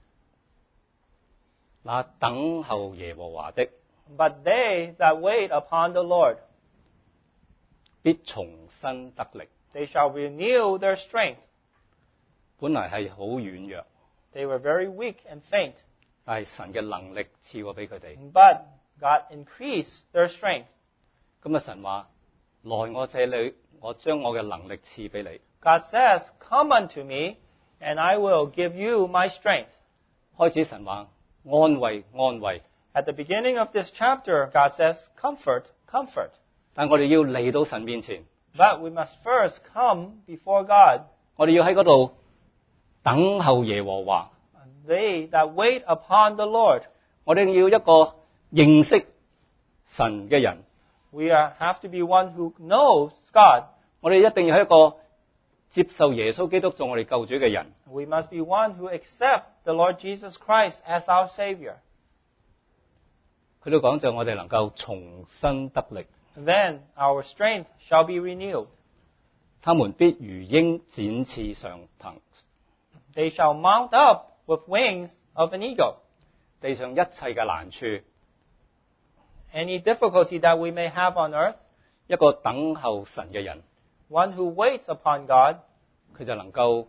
那等候耶和華的 But they that wait upon the Lord, 必重新得力。 they shall renew their strength. 本來係好軟弱， They were very weak and faint, 但係神嘅能力賜過俾佢哋。 but God increased their strength. 咁啊，神話：來我這裏，我將我嘅能力賜俾你。 God says, come unto me, and I will give you my strength. 開始神話安慰安慰， At the beginning of this chapter, God says, comfort, comfort. 但我哋要嚟到神面前， But we must first come before God. 我哋要喺嗰度等候耶和華。 They that wait upon the Lord. 我哋要一個認識神嘅人， We are, have to be one who knows God. 我哋一定要係一個接受耶穌基督做我哋救主嘅人。 We must be one who accept the Lord Jesus Christ as our Savior. 佢都講就我哋能夠重新得力， Then our strength shall be renewed. 他們必如鷹展翅上騰。 They shall mount up with wings of an eagle. 地上一切嘅難處， Any difficulty that we may have on earth, 一個等候神嘅人， one who waits upon God, 佢就能夠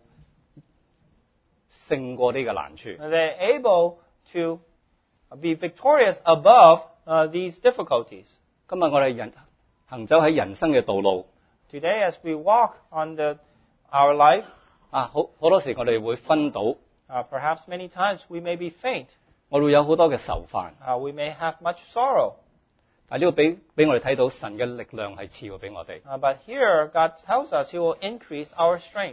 勝過呢個難處。 they're able to be victorious above uh, these difficulties. 今日我哋人行走喺人生嘅道路， Today, as we walk on the, our life, 啊，好好多時我哋會昏倒， uh, perhaps many times we may be faint. 我哋會有好多嘅愁煩。 Uh, we may have much sorrow. 但係呢個俾俾我哋睇到神嘅力量係賜過俾我哋。 Uh, but here, God tells us He will increase our strength.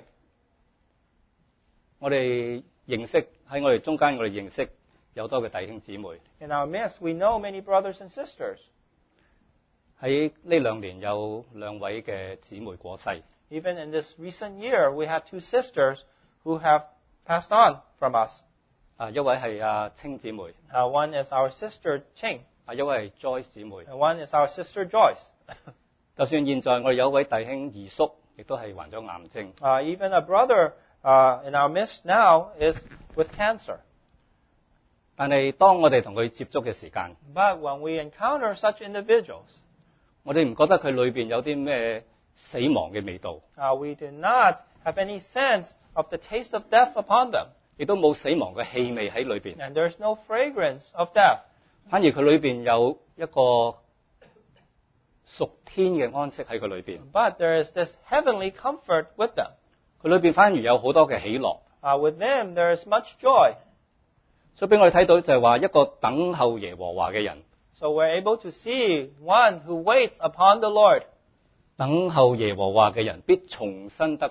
我哋認識喺我哋中間，我哋認識有多嘅弟兄姊妹。 In our midst, we know many brothers and sisters. 喺呢兩年有兩位嘅姊妹過世， Even in this recent year, we had two sisters who have passed on from us. 啊，一位係阿青姊妹， Uh, one is our sister Ching, 啊，一位係 Joyce 姊妹。 and one is our sister Joyce. 就算現在我哋有一位弟兄二叔，亦都係患咗癌症。 Uh, even a brother uh, in our midst now is with cancer. 但係當我哋同佢接觸嘅時間， But when we encounter such individuals, 我哋唔覺得佢裏邊有啲咩死亡嘅味道， uh, we do not have any sense of the taste of death upon them. 亦都冇死亡嘅氣味喺裏邊。 And there's no fragrance of death. 反而佢裏邊有一個屬天嘅安息喺佢裏邊。 But there is this heavenly comfort with them. 佢裏邊反而有好多嘅喜樂。 Uh, with them, there is much joy. 所以俾我哋睇到就係話一個等候耶和華嘅人， So we're able to see one who waits upon the Lord. 等候耶和華嘅人必重新得力。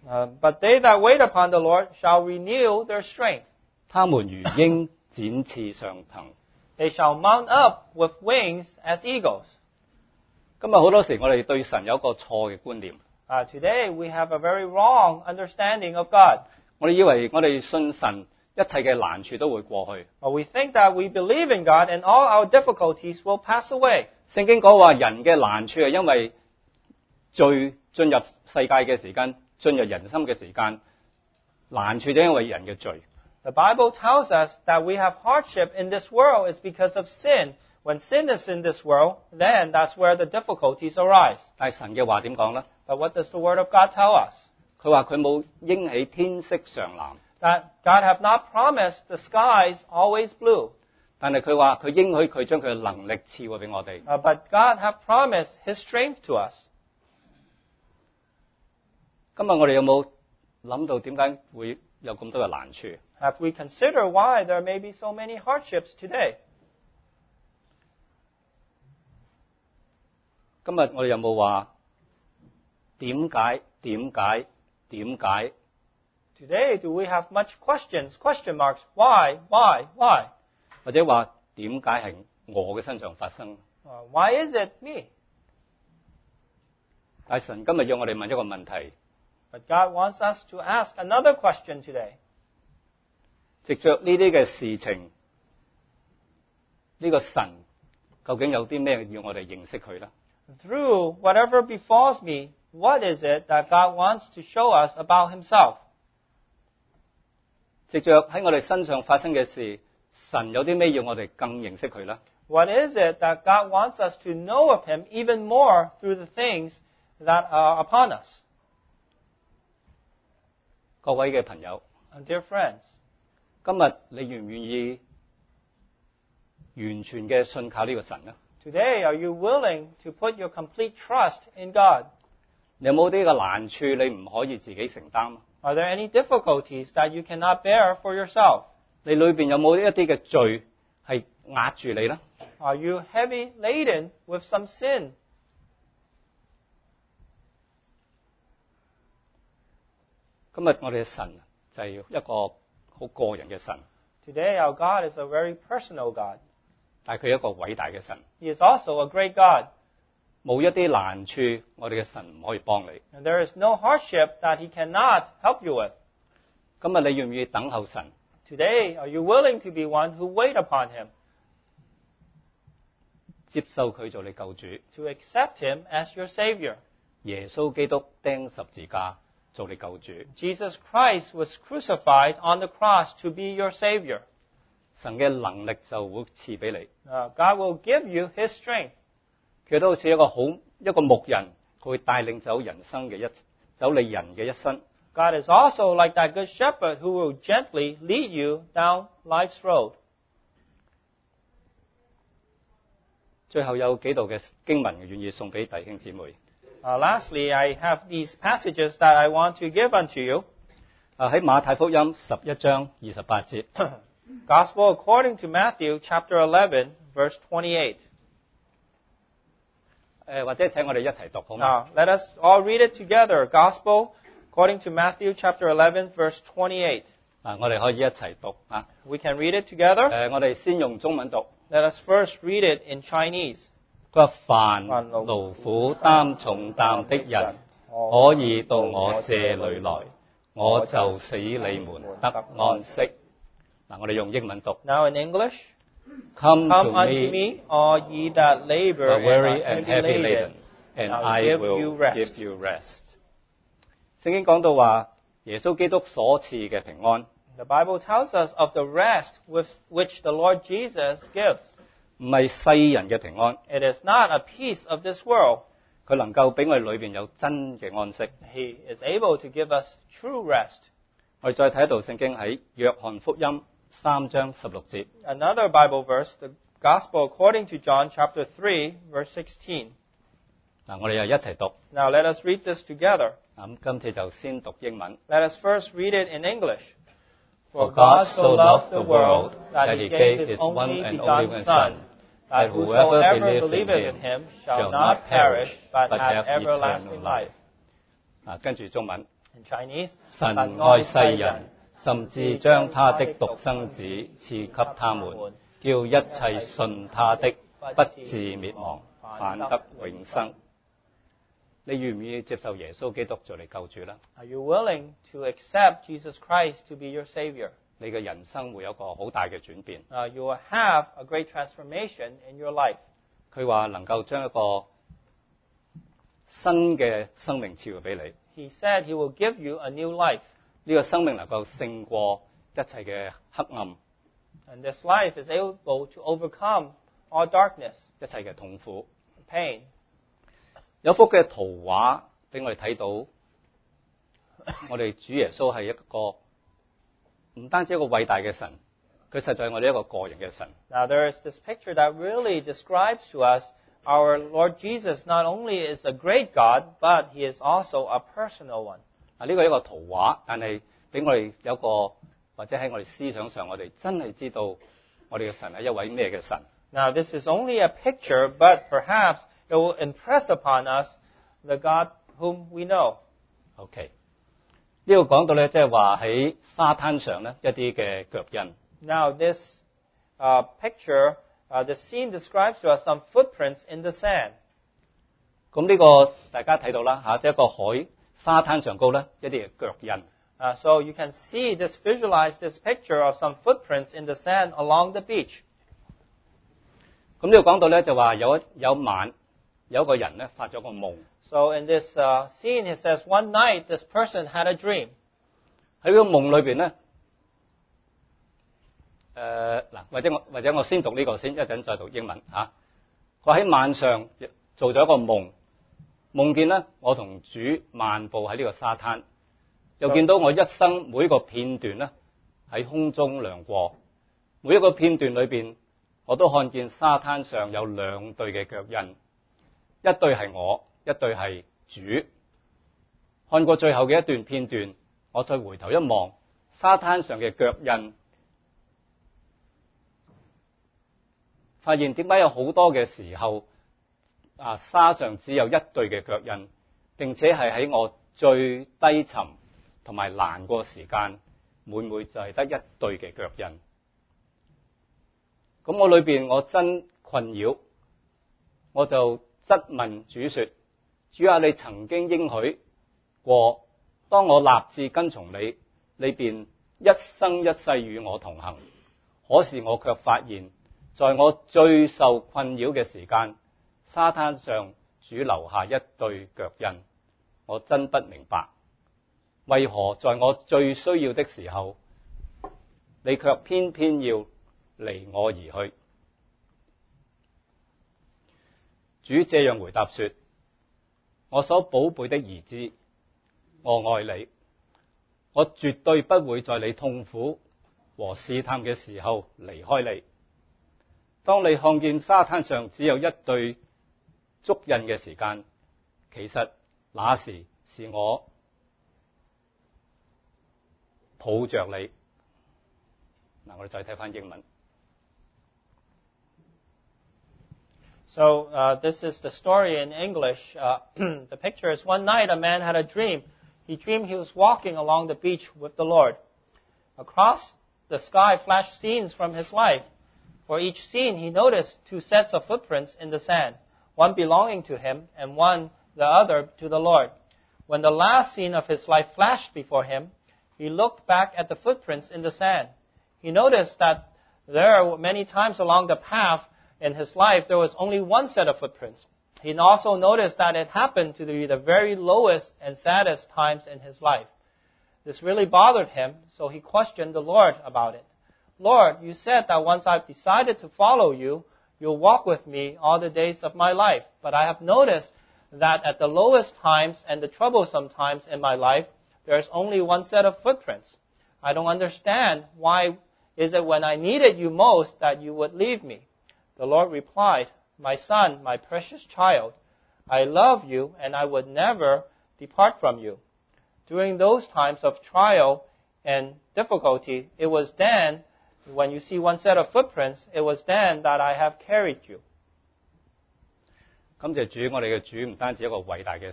Uh, but they that wait upon the Lord shall renew their strength. 他們如鷹展翅上騰。 They shall mount up with wings as eagles. 今日好多時我哋對神有一個錯嘅觀念， Uh, today we have a very wrong understanding of God. 我哋以為我哋信神，一切嘅難處都會過去。 Uh, we think that we believe in God and all our difficulties will pass away. 聖經講話人嘅難處係因為罪進入世界嘅時間，進入人心嘅時間，難處就因為人嘅罪。 The Bible tells us that we have hardship in this world is because of sin. When sin is in this world, then that's where the difficulties arise. 但係神嘅話點講呢？ But what does the Word of God tell us? 佢話佢冇應起天色常藍， That God have not promised the skies always blue. 但係佢話佢應許佢將佢嘅能力賜過俾我哋。 Uh, but God have promised His strength to us. 今日我哋有冇諗到點解會有咁多嘅難處？ Have we considered why there may be so many hardships today? 今日我哋有冇話點解點解點解？ Today, do we have much questions, question marks? Why, why, why? 或者話點解係我嘅身上發生？ Uh, why is it me? 但係神今日要我哋問一個問題： But God wants us to ask another question today. 藉着呢啲嘅事情，呢、個神究竟有啲咩要我哋認識佢呢？ Through whatever befalls me, what is it that God wants to show us about Himself? 藉着喺我哋身上發生嘅事，神有啲咩要我哋更認識佢呢？ What is it that God wants us to know of Him even more through the things that are upon us? 各位嘅朋友， And dear friends, 今日你願唔願意完全嘅信靠呢個神呢？ today, are you willing to put your complete trust in God? 你有冇啲嘅難處你唔可以自己承擔？ Are there any difficulties that you cannot bear for yourself? 你裏邊有冇一啲嘅罪係壓住你呢？ Are you heavy laden with some sin? 今日我哋嘅神就係一個好個人嘅神， Today, our God is a very personal God. 但係佢係一個偉大嘅神。 He is also a great God. 冇一啲難處，我哋嘅神唔可以幫你。 And there is no hardship that He cannot help you with. 今日你願唔願意等候神？ Today, are you willing to be one who wait upon Him, 接受佢做你救主， to accept Him as your Savior? 耶穌基督釘十字架做你救主， Jesus Christ was crucified on the cross to be your Savior. 神嘅能力就會賜俾你。 Uh, God will give you His strength. 佢都好似一個好一個牧人，佢會帶領走人生嘅一走你人嘅一生。 God is also like that good shepherd who will gently lead you down life's road. 最後有幾度嘅經文願意送俾弟兄姊妹。 Uh, lastly, I have these passages that I want to give unto you. 啊喺馬太福音十一章二十八節， Gospel according to Matthew chapter eleven, verse twenty-eight. 誒或者請我哋一齊讀好嗎？ Now, let us all read it together. Gospel according to Matthew chapter eleven, verse twenty-eight. 啊，我哋可以一齊讀啊。 We can read it together. 誒，我哋先用中文讀。 Let us first read it in Chinese. 佢話：凡勞苦擔重擔的人，可以到我這裏來，我就使你們得安息。嗱，我哋用英文讀。 Now in English. Come Come to unto me, me, all ye that labor are weary and and are heavy heavy laden, laden, and and I'll I give will you rest. give you rest。聖經講到話，耶穌基督所賜嘅平安， The Bible tells us of the rest with which the Lord Jesus gives. 唔係世人嘅平安， It is not a piece of this world. 佢能夠俾我哋裏邊有真嘅安息。 He is able to give us true rest. 我哋再睇一道聖經喺約翰福音三章十六節。 Another Bible verse, the Gospel according to John chapter three, verse sixteen. 嗱，我哋又一齊讀。 Now let us read this together. 咁今次就先讀英文。 Let us first read it in English. For God so loved the world that He gave His only and only Son, that whoever believeth in Him shall not perish, but have everlasting life. 啊，跟住中文。 In Chinese, 神愛世人，甚至將他的獨生子賜給他們，叫一切信他的不至滅亡，反得永生。你願唔願意接受耶穌基督做你救主呢？ Are you willing to accept Jesus Christ to be your Savior? 你嘅人生會有一個好大嘅轉變。 Uh, you will have a great transformation in your life. 佢話能夠將一個新嘅生命賜予俾你。 He said He will give you a new life. 呢個生命能夠勝過一切嘅黑暗， And this life is able to overcome all darkness, 一切嘅痛苦。 pain. 有幅嘅圖畫俾我哋睇到，我哋主耶穌係一個唔單止一個偉大嘅神，佢實在係我哋一個個人嘅神。 Now there is this picture that really describes to us our Lord Jesus not only is a great God, but He is also a personal one. 啊，呢個係一個圖畫，但係俾我哋有個或者喺我哋思想上，我哋真係知道我哋嘅神係一位咩嘅神。 Now this is only a picture, but perhaps it will impress upon us the God whom we know. OK， 呢度講到咧，即係話喺沙灘上咧一啲嘅腳印。 Now this uh, picture, uh, the scene describes to us some footprints in the sand. 咁呢個大家睇到啦嚇，即係一個海沙灘上高咧一啲嘅腳印。 Uh, so you can see this, visualize this picture of some footprints in the sand along the beach. 咁呢度講到咧就話有一有一晚有一個人咧發咗個夢。 So in this uh, scene, it says one night this person had a dream. 喺個夢裏邊咧，誒嗱，或者我或者我先讀呢個先，一陣再讀英文嚇。佢喺晚上做咗一個夢，夢見咧我同主漫步喺呢個沙灘，又見到我一生每一個片段咧喺空中亮過，每一個片段裏邊我都看見沙灘上有兩對嘅腳印，一對係我，一對係主。看過最後嘅一段片段，我再回頭一望，沙灘上嘅腳印，發現點解有好多嘅時候啊沙上只有一對嘅腳印，並且係喺我最低沉同埋難過時間，每每就係得一對嘅腳印。咁我裏邊我真困擾，我就質問主說：主啊，你曾經應許過，當我立志跟從你，你便一生一世與我同行。可是我卻發現，在我最受困擾嘅時間，沙灘上主留下一對腳印，我真不明白，為何在我最需要的時候，你卻偏偏要離我而去。主這樣回答說：我所寶貝的兒子，我愛你，我絕對不會在你痛苦和試探嘅時候離開你。當你看見沙灘上只有一對足印嘅時間，其實那時是我抱着你。嗱，我哋再睇返英文。 So uh, this is the story in English. Uh, the picture is one night a man had a dream. He dreamed he was walking along the beach with the Lord. Across the sky flashed scenes from his life. For each scene he noticed two sets of footprints in the sand, one belonging to him and one the other to the Lord. When the last scene of his life flashed before him, he looked back at the footprints in the sand. He noticed that there were many times along the path in his life, there was only one set of footprints. He also noticed that it happened to be the very lowest and saddest times in his life. This really bothered him, so he questioned the Lord about it. Lord, you said that once I've decided to follow you, you'll walk with me all the days of my life. But I have noticed that at the lowest times and the troublesome times in my life, there's only one set of footprints. I don't understand why is it when I needed you most that you would leave me. The Lord replied, my son, my precious child, I love you and I would never depart from you. During those times of trial and difficulty, it was then, when you see one set of footprints, it was then that I have carried you. 感謝主，我哋嘅主唔單止一個偉大嘅神。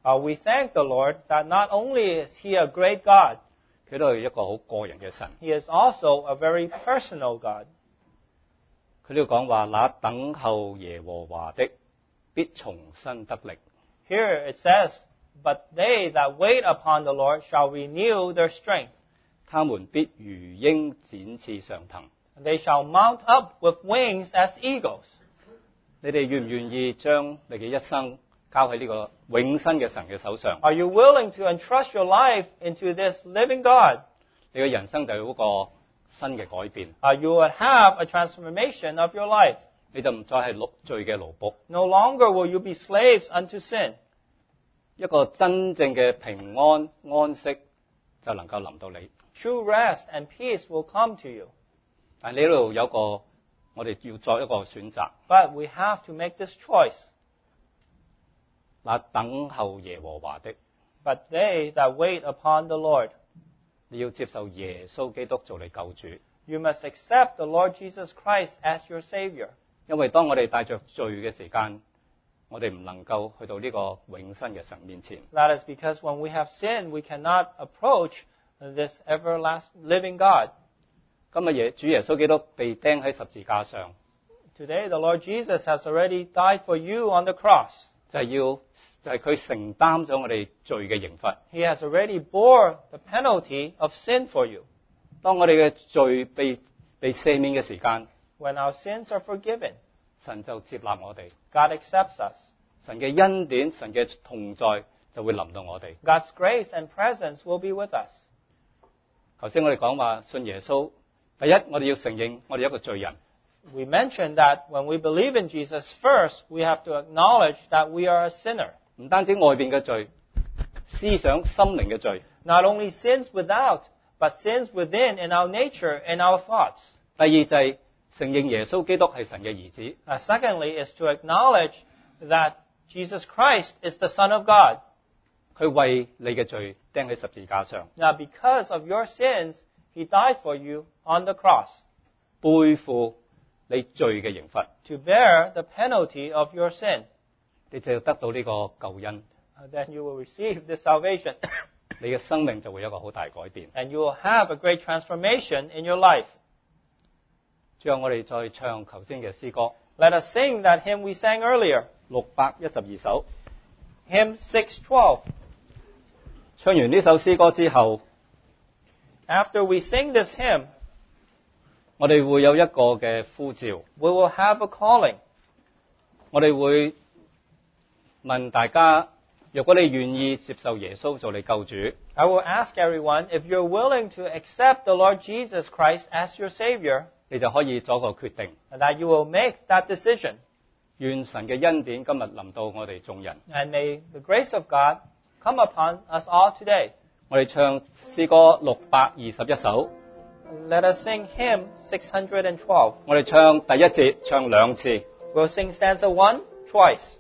Uh, we thank the Lord that not only is He a great God, 佢都係一個好個人嘅神。 He is also a very personal God. 佢呢度講話，那等候耶和華的，必重新得力。 Here it says, "But they that wait upon the Lord shall renew their strength. 他們必如鷹展翅上騰。 They shall mount up with wings as eagles." 你哋願唔願意將你嘅一生交喺呢個永生嘅神嘅手上？ Are you willing to entrust your life into this living God? 你嘅人生就有一個新嘅改變， Uh, you will have a transformation of your life. 你就唔再係奴罪嘅奴僕， No longer will you be slaves unto sin. 一個真正嘅平安安息就能夠臨到你。 True rest and peace will come to you. 但係你呢度有個，我哋要作一個選擇。 But we have to make this choice. 那等候耶和華的， But they that wait upon the Lord, 你要接受耶穌基督做你救主。 you must accept the Lord Jesus Christ as your Savior. 因為當我哋帶着罪嘅時間，我哋唔能夠去到呢個永生嘅神面前。 That is because when we have sinned, we cannot approach this everlasting living God. 今日耶主耶穌基督被釘喺十字架上， Today, the Lord Jesus has already died for you on the cross. 就係要就係佢承擔咗我哋罪嘅刑罰。 He has already bore the penalty of sin for you. 當我哋嘅罪被被赦免嘅時間， When our sins are forgiven, 神就接納我哋， God accepts us. 神嘅恩典、神嘅同在就會臨到我哋。 God's grace and presence will be with us. 頭先我哋講話信耶穌，第一我哋要承認我哋一個罪人。 We mentioned that when we believe in Jesus, first we have to acknowledge that we are a sinner. 唔單止外邊嘅罪，思想、心靈嘅罪。 Not only sins without, but sins within in our nature and our thoughts. 第二就係承認耶穌基督係神嘅兒子。 Uh, secondly is to acknowledge that Jesus Christ is the Son of God. 佢為你嘅罪釘喺十字架上， Now because of your sins, He died for you on the cross 背負你罪嘅刑罰， to bear the penalty of your sin. 你就得到呢個救恩， Uh, then you will receive this salvation 你嘅生命就會有一個好大改變。 and you will have a great transformation in your life. 最後我哋再唱頭先嘅詩歌， Let us sing that hymn we sang earlier, 六百一十二首。 hymn six twelve. 唱完呢首詩歌之後， After we sing this hymn, 我哋會有一個嘅呼召， we will have a calling. 我哋會問大家，如果你願意接受耶穌做你救主， I will ask everyone, if you're willing to accept the Lord Jesus Christ as your Savior, 你就可以做個決定。 that you will make that decision. 願神嘅恩典今日臨到我哋眾人。 And may the grace of God come upon us all today. 我哋唱詩歌六百二十一首， Let us sing hymn six twelve. 我哋唱第一節唱兩次。 We'll sing stanza one twice.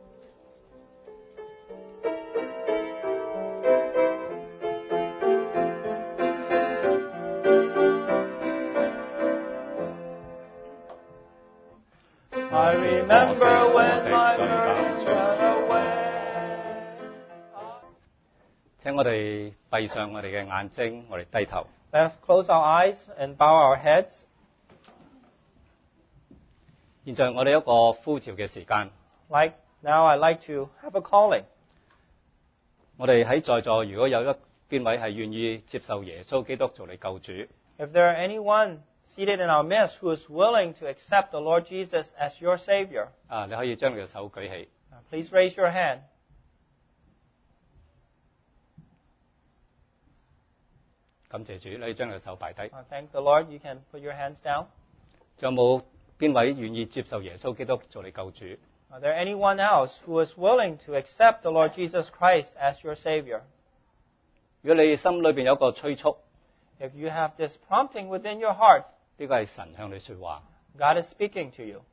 I remember when my burdens were away. 請我哋閉上我哋嘅眼睛，我哋低頭。 Let's close our eyes and bow our heads. 現在我哋一個呼召嘅時間， Like now, I'd like to have a calling. 我哋喺在座如果有一邊位係願意接受耶穌基督做你救主， If there are anyone seated in our midst who is willing to accept the Lord Jesus as your Savior, 啊，你可以將你嘅手舉起。 uh, please raise your hand. 感謝主，你可以將你嘅手擺低。 Uh, thank the Lord. You can put your hands down. 仲有冇邊位願意接受耶穌基督做你救主？ Are there anyone else who is willing to accept the Lord Jesus Christ as your Savior? 如果你心裏邊有一個催促， If you have this prompting within your heart, 呢個係神向你說話， God is speaking to you.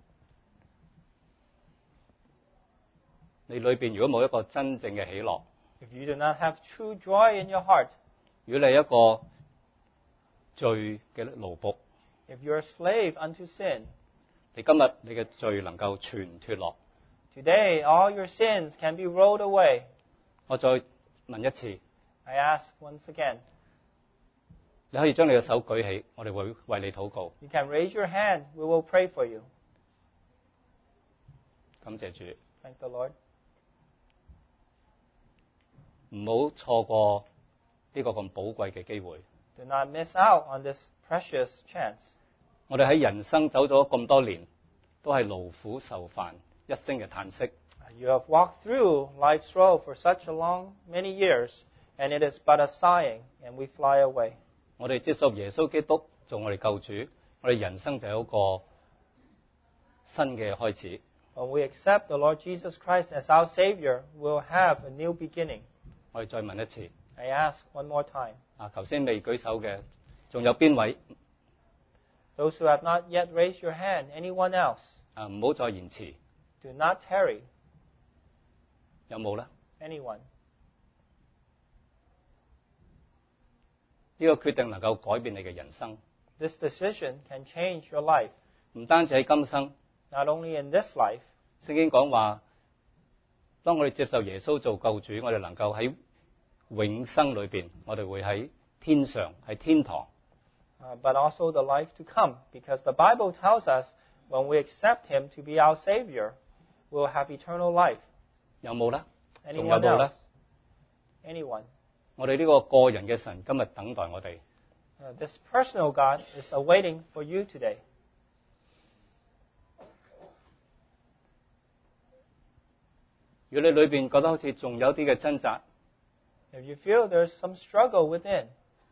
你裏邊如果冇一個真正嘅喜樂， If you do not have true joy in your heart, 如果你係一個罪嘅奴僕， if you're a slave unto sin, 你今日你嘅罪能夠全脫落， today all your sins can be rolled away. 我再問一次， I ask once again. 你可以將你嘅手舉起，我哋會為你禱告。 You can raise your hand. We will pray for you. 感謝主， Thank the Lord. 唔好錯過呢個咁寶貴嘅機會。 Do not miss out on this precious chance. 我哋喺人生走咗咁多年，都係勞苦受煩，一聲嘅嘆息。 You have walked through life's road for such a long, many years, and it is but a sighing, and we fly away. 我哋接受耶穌基督做我哋救主，我哋人生就有一個新嘅開始。 When we accept the Lord Jesus Christ as our Savior, we'll have a new beginning. 我哋再問一次， I ask one more time. 啊，頭先未舉手嘅，仲有邊位？ Those who have not yet raised your hand, anyone else, 啊，唔好再延遲。 do not tarry. 有冇呢？ Anyone. 呢個決定能夠改變你嘅人生， This decision can change your life, 唔單止喺今生。 not only in this life. 聖經講話，當我哋接受耶穌做救主，我哋能夠喺永生裏邊，我哋會喺天上，喺天堂。 Uh, but also the life to come, because the Bible tells us when we accept Him to be our Savior, we'll have eternal life. 有冇呢？仲有 Anyone 冇呢 else?？ Anyone. 我哋呢個個人嘅神今日等待我哋。 Uh, this personal God is awaiting for you today. 如果你裏邊覺得好似仲有啲嘅掙扎， If you feel there's some struggle within,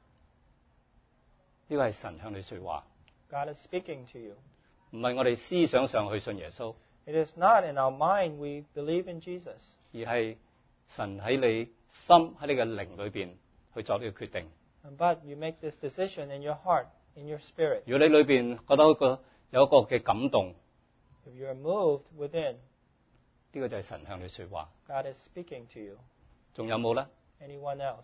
呢個係神向你說話， God is speaking to you. 唔係我哋思想上去信耶穌， It is not in our mind we believe in Jesus, 而係神喺你心喺你嘅靈裏邊去作呢個決定。 but you make this decision in your heart, in your spirit. 如果你裏邊覺得一個有一個嘅感動， If you're moved within, 呢個就係神向你說話。 God is speaking to you. 仲有冇呢？ Anyone else?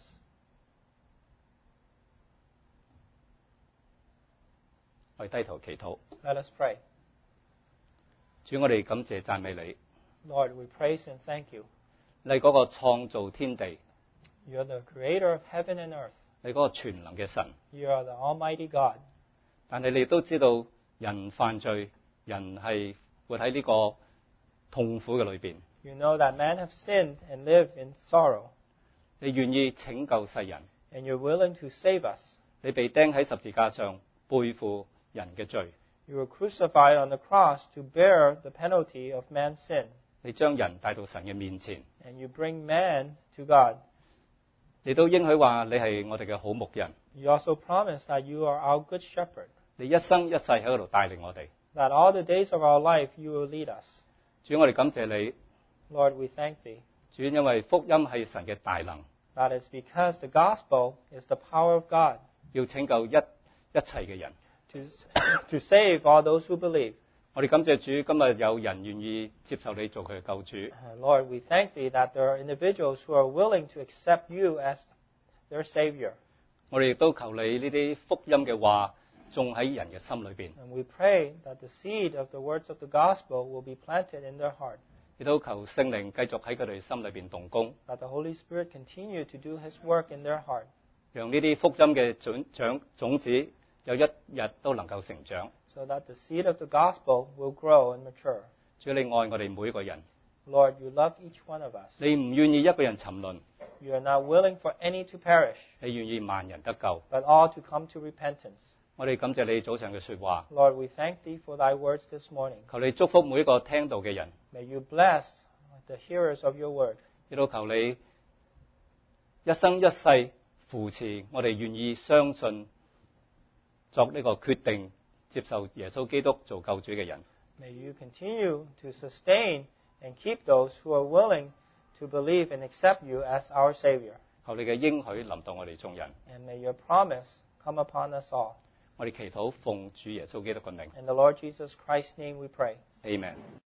我哋低頭祈禱。 Let us pray. 主，我哋感謝讚美你， Lord, we praise and thank you. 你嗰個創造天地， You're the creator of heaven and earth. 你嗰個全能嘅神。 You are the Almighty God. 但係你亦都知道人犯罪，人係活喺呢個痛苦嘅裏邊。 You know that men have sinned and live in sorrow, 你願意拯救世人， and you're willing to save us. 你被釘喺十字架上，背負人嘅罪。 You were crucified on the cross to bear the penalty of man's sin, 你將人帶到神嘅面前， and you bring man to God. 你都應許話你係我哋嘅好牧人， You also promise that you are our good shepherd, 你一生一世喺嗰度帶領我哋。 that all the days of our life you will lead us. 主，我哋感謝你， Lord, we thank thee. 主，因為福音係神嘅大能， That is because the gospel is the power of God 要拯救一一切嘅人。 to, to save all those who believe. 我哋感謝主，今日有人願意接受你做佢嘅救主。 Uh, Lord, we thank thee that there are individuals who are willing to accept you as their Savior. 我哋亦都求你呢啲福音嘅話種喺人嘅心裏邊， And we pray that the seed of the words of the gospel will be planted in their heart, 亦都求聖靈繼續喺佢哋心裏邊動工， that the Holy Spirit continue to do His work in their heart, 讓呢啲福音嘅種長種子有一日都能夠成長。 so that the seed of the gospel will grow and mature. 主，你愛我哋每一個人， Lord, you love each one of us. 你唔願意一個人沉淪， You are not willing for any to perish, 你願意萬人得救。 but all to come to repentance. 我哋感謝你早上嘅說話， Lord, we thank thee for thy words this morning. 求你祝福每一個聽到嘅人， May you bless the hearers of your word. 亦都求你一生一世扶持我哋願意相信作呢個決定接受耶穌基督做救主嘅人。 May you continue to sustain and keep those who are willing to believe and accept you as our Savior. 求你嘅應許臨到我哋眾人。 And may your promise come upon us all. 我哋祈禱奉主耶穌基督嘅名。 In the Lord Jesus Christ's name we pray. Amen。